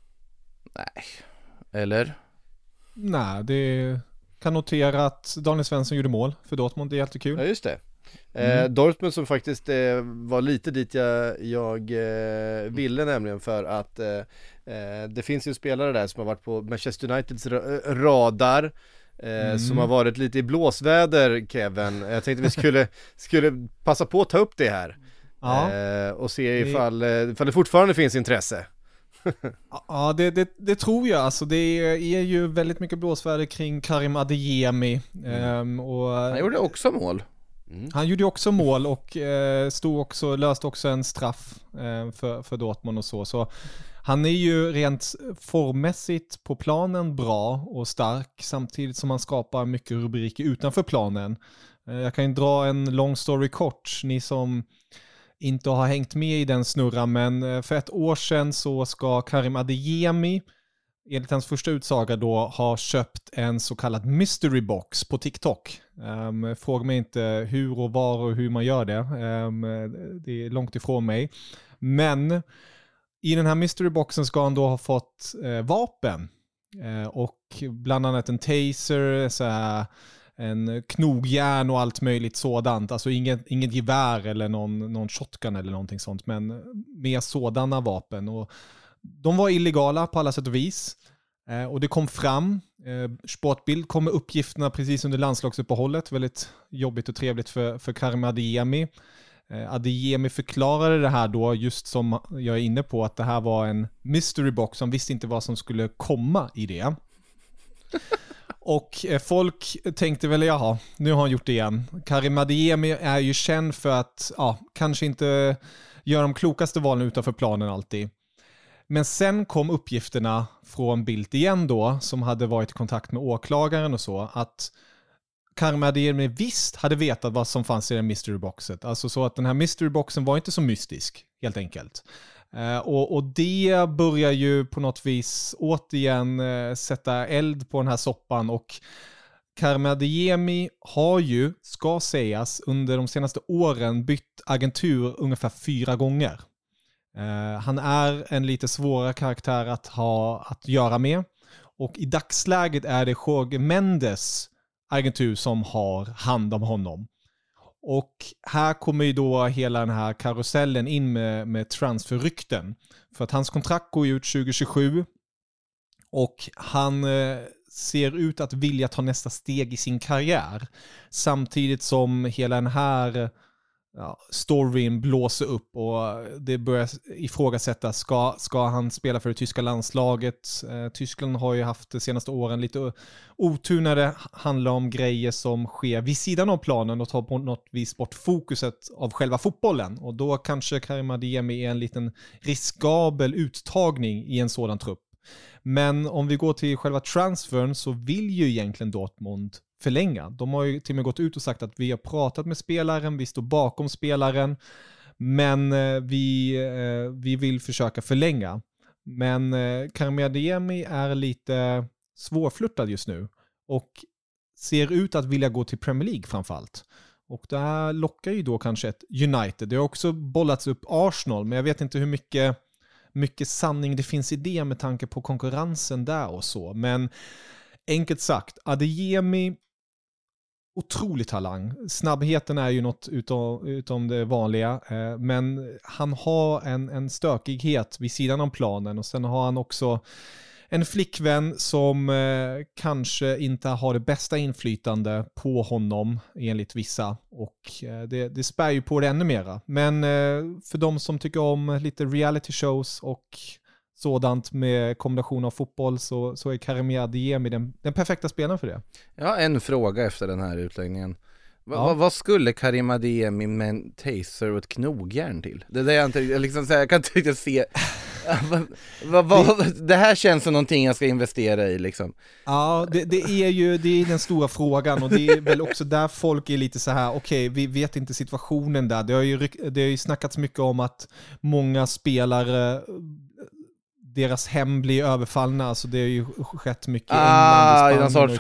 Nej, eller? Nej, det kan notera att Daniel Svensson gjorde mål för Dortmund. Det är jättekul. Ja, just det. Mm. Eh, Dortmund som faktiskt eh, var lite dit jag, jag eh, ville, nämligen för att eh, eh, det finns ju spelare där som har varit på Manchester Uniteds ra- radar eh, Mm. som har varit lite i blåsväder, Kevin. Jag tänkte vi skulle, skulle passa på att ta upp det här Ja. eh, och se ifall, eh, ifall det fortfarande finns intresse. Ja, det, det, det tror jag. Alltså, det är, är ju väldigt mycket blåsväder kring Karim Adeyemi. Ehm, och Han gjorde också mål. han gjorde ju också mål och eh, stod också, löste också en straff eh, för, för Dortmund och så. Så han är ju rent formmässigt på planen bra och stark, samtidigt som han skapar mycket rubriker utanför planen. Eh, jag kan ju dra en long story kort, ni som inte har hängt med i den snurran, men för ett år sedan så ska Karim Adeyemi, enligt hans första utsaga då, ha köpt en så kallad mystery box på TikTok. Um, fråga mig inte hur och var och hur man gör det. Um, det är långt ifrån mig. Men i den här mystery boxen ska han då ha fått uh, vapen. Uh, och bland annat en taser, så här, en knogjärn och allt möjligt sådant. Alltså inget, inget gevär eller någon, någon shotgun eller någonting sånt, men mer sådana vapen. Och de var illegala på alla sätt och vis. Eh, och det kom fram. Eh, Sportbild kom med uppgifterna precis under landslagsuppehållet. Väldigt jobbigt och trevligt för, för Karim Adeyemi. Eh, Adeyemi förklarade det här då, just som jag är inne på, att det här var en mystery box. Som visste inte vad som skulle komma i det. Och eh, folk tänkte väl, jaha, nu har han gjort det igen. Karim Adeyemi är ju känd för att, ja, kanske inte göra de klokaste valen utanför planen alltid. Men sen kom uppgifterna från Bildt igen då, som hade varit i kontakt med åklagaren och så, att Karim Adeyemi visst hade vetat vad som fanns i den mystery-boxet. Alltså så att den här mystery-boxen var inte så mystisk, helt enkelt. Uh, och, och det börjar ju på något vis återigen uh, sätta eld på den här soppan. Och Karim Adeyemi har ju, ska sägas, under de senaste åren bytt agentur ungefär fyra gånger. Uh, han är en lite svårare karaktär att ha att göra med. Och i dagsläget är det Jorge Mendes agentur som har hand om honom. Och här kommer ju då hela den här karusellen in med, med transferrykten. För att hans kontrakt går ut tjugo tjugosju och han eh, ser ut att vilja ta nästa steg i sin karriär. Samtidigt som hela den här ja, storyn blåser upp och det börjar ifrågasättas. Ska, ska han spela för det tyska landslaget? Eh, Tyskland har ju haft de senaste åren lite otur när det handlar om grejer som sker vid sidan av planen och tar på något vis bort fokuset av själva fotbollen. Och då kanske Karim Adeyemi är en liten riskabel uttagning i en sådan trupp. Men om vi går till själva transfern så vill ju egentligen Dortmund förlänga. De har ju till och med gått ut och sagt att vi har pratat med spelaren, vi står bakom spelaren, men eh, vi, eh, vi vill försöka förlänga. Men eh, Karim Adeyemi är lite svårflörtad just nu och ser ut att vilja gå till Premier League framförallt. Och det här lockar ju då kanske ett United. Det har också bollats upp Arsenal, men jag vet inte hur mycket, mycket sanning det finns i det med tanke på konkurrensen där och så. Men enkelt sagt, Adeyemi, otrolig talang. Snabbheten är ju något utom, utom det vanliga. Eh, men han har en, en stökighet vid sidan av planen. Och sen har han också en flickvän som eh, kanske inte har det bästa inflytande på honom enligt vissa. Och eh, det, det spär ju på det ännu mera. Men eh, för de som tycker om lite reality shows och sådant med kombination av fotboll så, så är Karim Adeyemi den, den perfekta spelaren för det. Ja, en fråga efter den här utläggningen. Va, ja. va, vad skulle Karim Adeyemi med en taser och ett knogjärn till? Det där jag inte jag liksom, så här, jag kan inte riktigt se. va, va, va, det... det här känns som någonting jag ska investera i liksom. Ja, det, det är ju det är den stora frågan och det är väl också där folk är lite så här: okej, okay, vi vet inte situationen där. Det har ju, det har ju snackats mycket om att många spelare, deras hem blir överfallna, alltså det har ju skett mycket i ah, England, någon sorts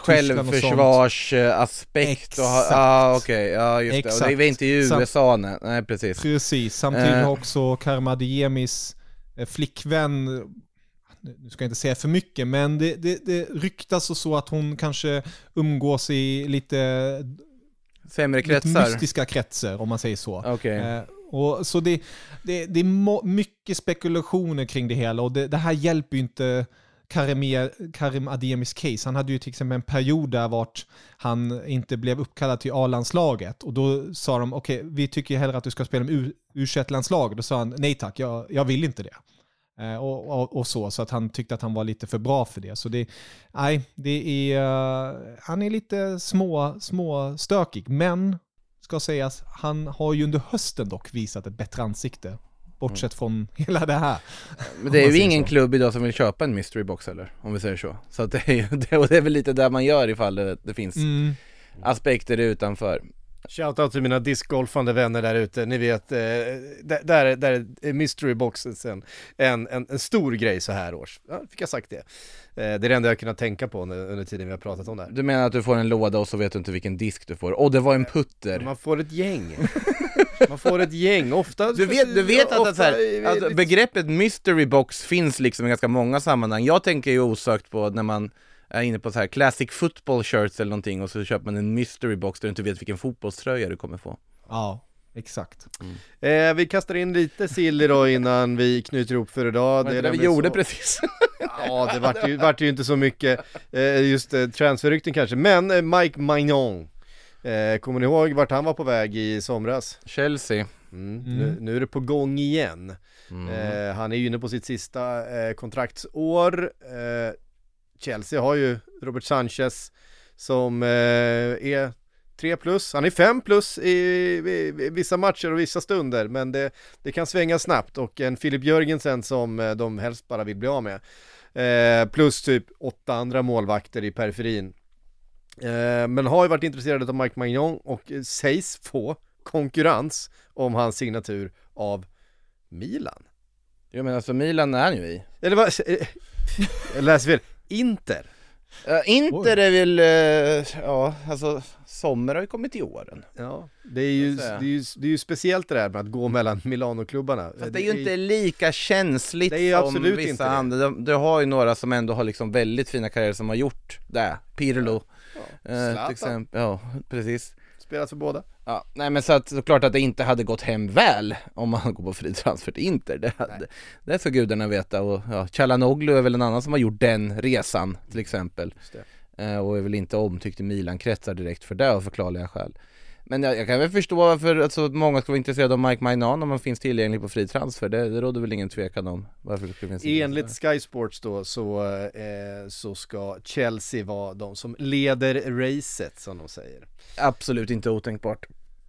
självförsvarsaspekt. Ah, okej, okay. Ja just Exakt. Det. Och det är inte i U S A, nej, nej precis. Precis, samtidigt har uh. också Karim Adeyemis flickvän, nu ska jag inte säga för mycket, men det, det, det ryktas och så att hon kanske umgås i lite sämre kretsar, mystiska kretsar om man säger så. Okay. Eh, och så det, det, det är mo- mycket spekulationer kring det hela och det, det här hjälper ju inte Karim, Karim Adeyemis case. Han hade ju till exempel en period där vart han inte blev uppkallad till A-landslaget och då sa de okej, okay, vi tycker hellre att du ska spela med U- U tjugoett-landslag. Då sa han nej tack, jag, jag vill inte det. Eh, och, och, och så, så att han tyckte att han var lite för bra för det. Så det, nej, det är, uh, han är lite små, små stökig, men ska sägas, han har ju under hösten dock visat ett bättre ansikte. Bortsett från hela det här. Men det är ju ingen så. Klubb idag som vill köpa en mystery box eller, om vi säger så. Så att det, är ju, det, och det är väl lite där man gör ifall det, det finns mm. aspekter utanför. Shoutout till mina discgolfande vänner där ute. Ni vet, eh, där, där, där är mystery boxen en, en, en stor grej så här års. Ja, fick jag sagt det. Eh, det är det enda jag kunnat tänka på under, under tiden vi har pratat om det här. Du menar att du får en låda och så vet du inte vilken disk du får. Och det var en putter. Man får ett gäng. Man får ett gäng, ofta. Du vet, du vet att, ofta, att, så här, att begreppet mystery box finns liksom i ganska många sammanhang. Jag tänker ju osökt på när man är inne på så här classic football shirts eller någonting och så köper man en mystery box där du inte vet vilken fotbollströja du kommer få. Ja, exakt. Mm. Eh, vi kastar in lite sill idag innan vi knyter ihop för idag. Det, det, det vi gjorde så... precis. Ja, det vart ju, vart ju inte så mycket eh, just eh, transferrykten kanske. Men eh, Mike Maignan, eh, kommer ni ihåg vart han var på väg i somras? Chelsea. Mm. Mm. Nu, nu är det på gång igen. Mm. Eh, han är ju inne på sitt sista eh, kontraktsår. Eh, Chelsea har ju Robert Sanchez som eh, är tre plus, han är fem plus i, i, i vissa matcher och vissa stunder, men det, det kan svänga snabbt, och en Filip Jörgensen som eh, de helst bara vill bli av med, eh, plus typ åtta andra målvakter i periferin, eh, men har ju varit intresserad av Mike Maignan och eh, sägs få konkurrens om hans signatur av Milan. Jo men alltså Milan är ju i. Eller vad, jag läser fel, Inter. Uh, Inter är väl, uh, ja alltså sommar har ju kommit i åren. Ja, det är ju, det är ju, det är ju speciellt det där med att gå mellan Milano-klubbarna. Fast det är ju inte lika känsligt det är som absolut vissa inte det. andra. Du, du har ju några som ändå har liksom väldigt fina karriärer som har gjort det. Pirlo, Ja. uh, Zlatan. till exempel. Ja, precis. Spelat för båda. Ja, nej men så att såklart att det inte hade gått hem väl om man går på fri transfer till Inter. Det, hade, det är så gudarna veta. Och ja, Çalhanoğlu är väl en annan som har gjort den resan till exempel. Eh, och är väl inte omtyckt i Milan-kretsar direkt för det av förklarliga skäl. Men jag, jag kan väl förstå varför alltså, många ska vara intresserade av Mike Maignan om man finns tillgänglig på fri transfer. Det, det råder väl ingen tvekan om varför det skulle finnas. Enligt Sky Sports då så, eh, så ska Chelsea vara de som leder racet, som de säger. Absolut inte otänkbart.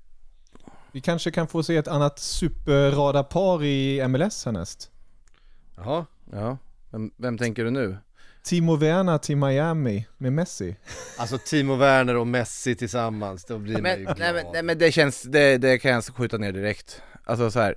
Vi kanske kan få se ett annat superradarpar i M L S härnäst. Jaha. Ja, vem, vem tänker du nu? Timo Werner till Miami med Messi. Alltså Timo Werner och Messi tillsammans, då blir man Men, ju nej, glad. men, nej men det känns, det, det kan jag skjuta ner direkt. Alltså så här,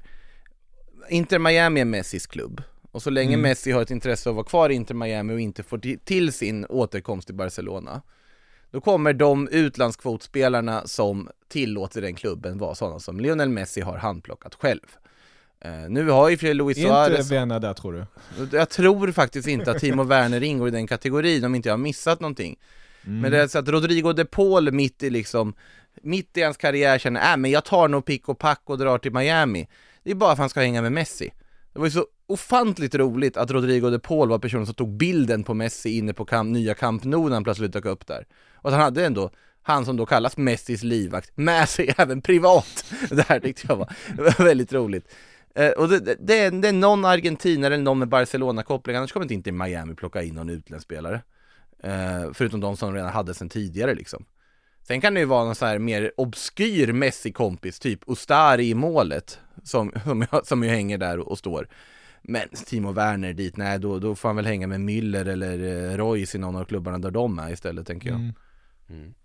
Inter Miami är Messis klubb. Och så länge Mm. Messi har ett intresse av att vara kvar i Inter Miami och inte får till, till sin återkomst i Barcelona, då kommer de utlandskvotspelarna som tillåter den klubben vara sådana som Lionel Messi har handplockat själv. Uh, nu har ju fler Luis Är Suarez. inte Werner där, tror du? Jag tror faktiskt inte att Timo Werner ingår i den kategorin om inte jag har missat någonting. Mm. Men det är så att Rodrigo de Paul mitt i liksom mitt i hans karriär känner, äh, men jag tar nog pick och pack och drar till Miami. Det är bara för att han ska hänga med Messi. Det var ju så ofantligt roligt att Rodrigo de Paul var personen som tog bilden på Messi inne på kamp, nya Camp Nou när han plötsligt dök upp där. Och att han hade ändå, han som då kallas Messis livvakt, med sig även privat. Det här tyckte jag var, det var väldigt roligt. Eh, och det, det, är, det är någon argentinare eller någon med Barcelona-koppling, annars kommer inte in i Miami plocka in någon utländsk spelare. Eh, förutom de som redan hade sedan tidigare liksom. Sen kan det ju vara någon så här mer obskyr Messi-kompis, typ Ustari i målet, som, som, som ju hänger där och, och står. Men Timo Werner dit, nej då, då får han väl hänga med Müller eller eh, Royce i någon av klubbarna där de är istället, tänker jag. Mm. Mm.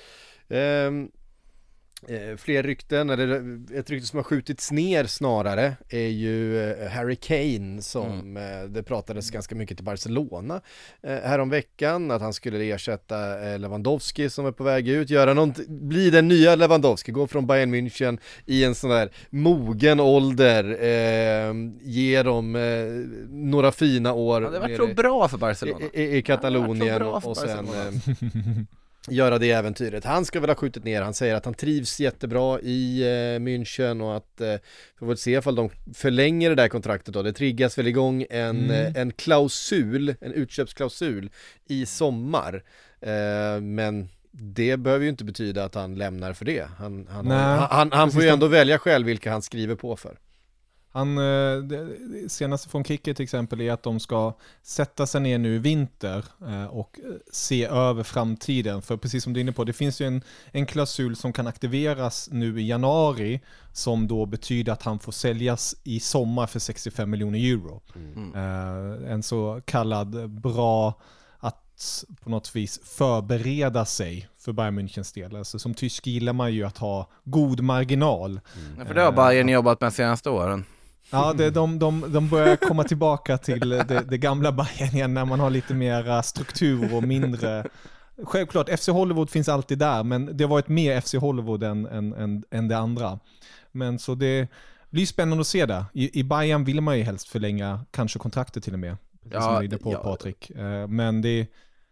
Um, eh, fler rykten, eller ett rykte som har skjutits ner snarare, är ju eh, Harry Kane som mm. eh, det pratades ganska mycket till Barcelona eh, häromveckan, att han skulle ersätta eh, Lewandowski som är på väg ut, göra något, bli den nya Lewandowski, gå från Bayern München i en sån där mogen ålder, eh, ge dem eh, några fina år. Ja, det var så bra för Barcelona. I, i, i Katalonien ja, och sen eh, göra det äventyret. Han ska väl ha skjutit ner, han säger att han trivs jättebra i eh, München och att eh, vi får se ifall de förlänger det där kontraktet då. Det triggas väl igång en, Mm. eh, en klausul, en utköpsklausul i sommar. Eh, men det behöver ju inte betyda att han lämnar för det. Han, han, Nej, har, han, han får ju precis. ändå välja själv vilka han skriver på för. Han, eh, det det senaste från Kicker till exempel är att de ska sätta sig ner nu i vinter eh, och se över framtiden. För precis som du är inne på, det finns ju en, en klausul som kan aktiveras nu i januari som då betyder att han får säljas i sommar för sextiofem miljoner euro. Mm. Eh, en så kallad bra att på något vis förbereda sig för Bayern Münchens del. Alltså, som tysk gillar man ju att ha god marginal. Mm. Ja, för det har Bayern jobbat med senaste åren. Ja, det, de, de, de börjar komma tillbaka till det, det gamla Bayern igen när man har lite mer struktur och mindre. Självklart, F C Hollywood finns alltid där, men det har varit mer F C Hollywood än, än, än, än det andra. Men så det blir spännande att se det. I, i Bayern vill man ju helst förlänga kanske kontraktet till och med. Precis Ja, som du är inne på, ja. Patrik. Men det,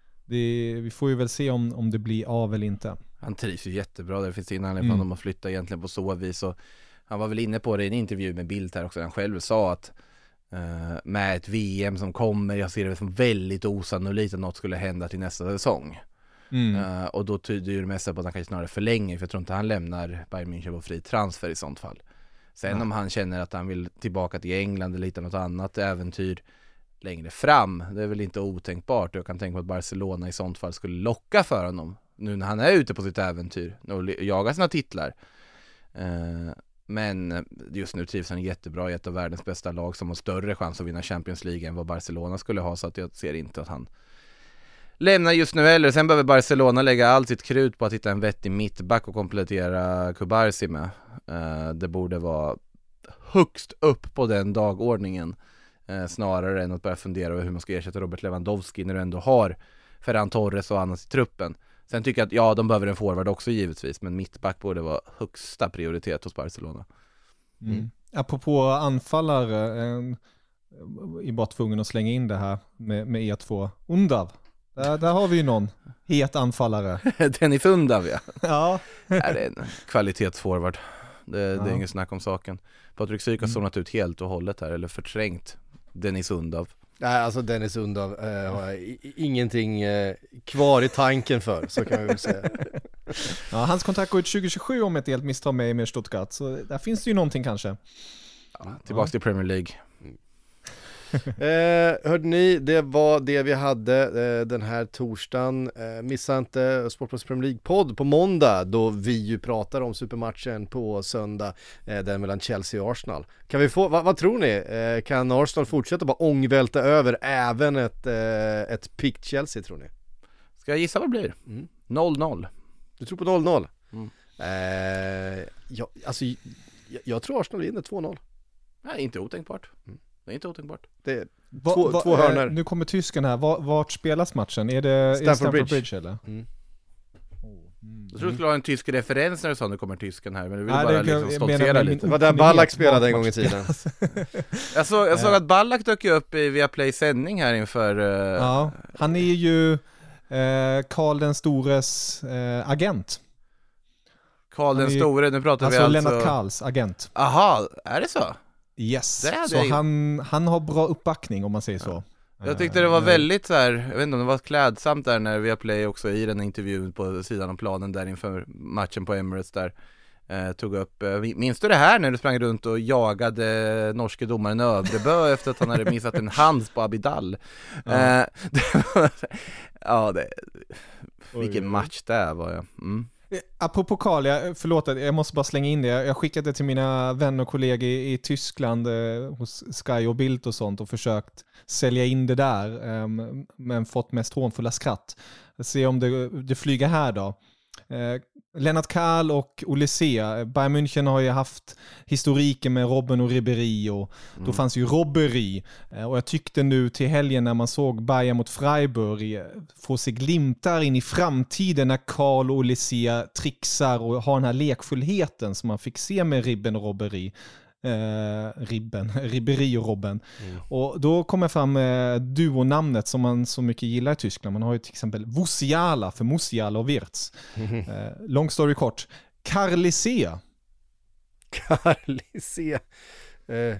det, vi får ju väl se om, om det blir av eller inte. Han trivs ju jättebra, det finns ingen anledning för Mm. honom att flytta egentligen på så vis. Och han var väl inne på det i en intervju med Bildt här också, han själv sa att uh, med ett V M som kommer, jag ser det som väldigt osannolikt att något skulle hända till nästa säsong. Mm. Uh, och då tyder ju det mesta på att han kanske snarare förlänger, för jag tror inte han lämnar Bayern München på fri transfer i sånt fall. Sen Nej. om han känner att han vill tillbaka till England eller hitta något annat äventyr, längre fram. Det är väl inte otänkbart. Jag kan tänka mig att Barcelona i sånt fall skulle locka för honom nu när han är ute på sitt äventyr och jagar sina titlar. Eh, men just nu trivs han jättebra i ett av världens bästa lag som har större chans att vinna Champions League än vad Barcelona skulle ha, så att jag ser inte att han lämnar just nu heller. Sen behöver Barcelona lägga allt sitt krut på att hitta en vettig mittback och komplettera Kubarsi med. Eh, det borde vara högst upp på den dagordningen eh, snarare än att börja fundera över hur man ska ersätta Robert Lewandowski när du ändå har Ferran Torres och annat i truppen. Sen tycker jag att ja, de behöver en forward också givetvis, men mittback borde vara högsta prioritet hos Barcelona. Mm. Mm. Apropå anfallare, eh, är bara tvungen att slänga in det här med, med er två. Undav. Där, där har vi ju någon het anfallare. Dennis Undav, ja. Ja. Det är en kvalitetsforward. Det, ja. det är ingen snack om saken. Patrik Syk har Mm. zonat ut helt och hållet här, eller förträngt Dennis Undav. Nej, alltså Dennis Undav eh, har jag i- ingenting eh, kvar i tanken för, så kan jag väl säga. Ja, hans kontrakt går ut tjugo tjugosju om ett helt misstag med med Stuttgart, så där finns det ju någonting kanske. Ja, tillbaka ja. till Premier League. eh, hörde ni, det var det vi hade eh, den här torsdagen. Eh, missa inte Sportbladets Premier League-podd på måndag, då vi ju pratar om supermatchen på söndag, eh, den mellan Chelsea och Arsenal. Kan vi få, vad, vad tror ni? Eh, kan Arsenal fortsätta bara ångvälta över även ett, eh, ett pick Chelsea, tror ni? Ska jag gissa vad det blir? Mm. noll noll. Du tror på noll noll? Mm. Eh, ja, alltså, jag, jag tror Arsenal vinner två noll. Nej, inte otänkbart. Mm. Det är inte otänkbart. Det är Va, två, va, två hörnor. Eh, nu kommer tysken här. Va, vart spelas matchen? Är det Stamford, Stamford Bridge. Bridge. Bridge eller? Mm. Mm. Jag tror du skulle ha en tysk referens när du sa nu kommer tysken här, men du vill Nej, bara det- liksom jag stoltsera menar lite. Det var där Ballack spelade en gång i tiden. Jag såg, jag såg att Ballack dök ju upp i Viaplay sändning här inför... Uh... Ja, han är ju eh, Karl den stores eh, agent. Karl den han är- store, nu pratar Alltså vi alltså... Lennart Karls agent. Aha, är det så? Yes, Det hade så jag ju- han, han har bra uppbackning om man säger så. Jag tyckte det var Eh, väldigt så här, jag vet inte om det var klädsamt där när Viaplay också i den intervjun på sidan om planen där inför matchen på Emirates där eh, tog upp, eh, minns du det här när du sprang runt och jagade norske domaren Övrebö efter att han hade missat en hands på Abidal? Ja. Eh, det var, ja, det, Oj, vilken oj. match det var, ja. Mm. Apropå Karl, jag, förlåt, jag måste bara slänga in det. Jag skickade det till mina vänner och kollegor i, i Tyskland eh, hos Sky och Bild och sånt och försökt sälja in det där, eh, men fått mest hånfulla skratt. Se om det, det flyger här då. Eh, Lennart Karl och Olysée, Bayern München har ju haft historiken med Robben och Ribéry och Mm. då fanns ju Robbery, eh, och jag tyckte nu till helgen när man såg Bayern mot Freiburg eh, få sig glimtar in i framtiden när Karl och Olysée trixar och har den här lekfullheten som man fick se med Ribben och Robbery. Eh, Ribben, Ribéry och Robben. Mm. Och då kommer fram eh, duonamnet som man så mycket gillar i Tyskland. Man har ju till exempel Musiala för Musiala och Wirtz. Eh, long story kort. Carlisea. Carlisea. Eh,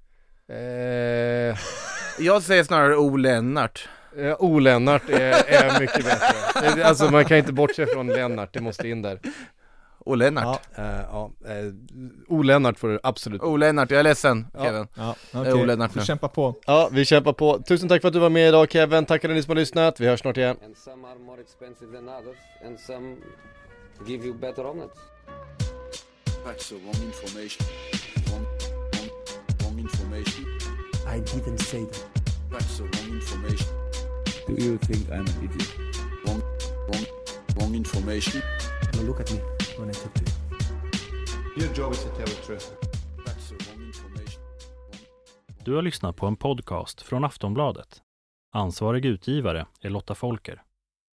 eh, Jag säger snarare O. Lennart. eh, O. Lennart är, är mycket bättre. Eh, Alltså man kan inte bortse från Lennart, det måste in där. O. Lennart. Ja. Eh, ja, eh, O. Lennart får du absolut. O. Lennart, jag är ledsen, Ja. Kevin. Ja, Det är okej. O. Lennart Vi nu. kämpar på. Ja, vi kämpar på. Tusen tack för att du var med idag, Kevin. Tack alla ni som har lyssnat. Vi hörs snart igen. And some are more expensive than others, and some give you better omelets. That's the wrong information. Wrong, wrong, wrong information. I didn't say that. That's the wrong information. Do you think I'm an idiot? Wrong, wrong, wrong information. Now look at me when I talk to you. Your job is to tell the truth. That's the wrong information. Du har lyssnat på en podcast från Aftonbladet. Ansvarig utgivare är Lotta Folker.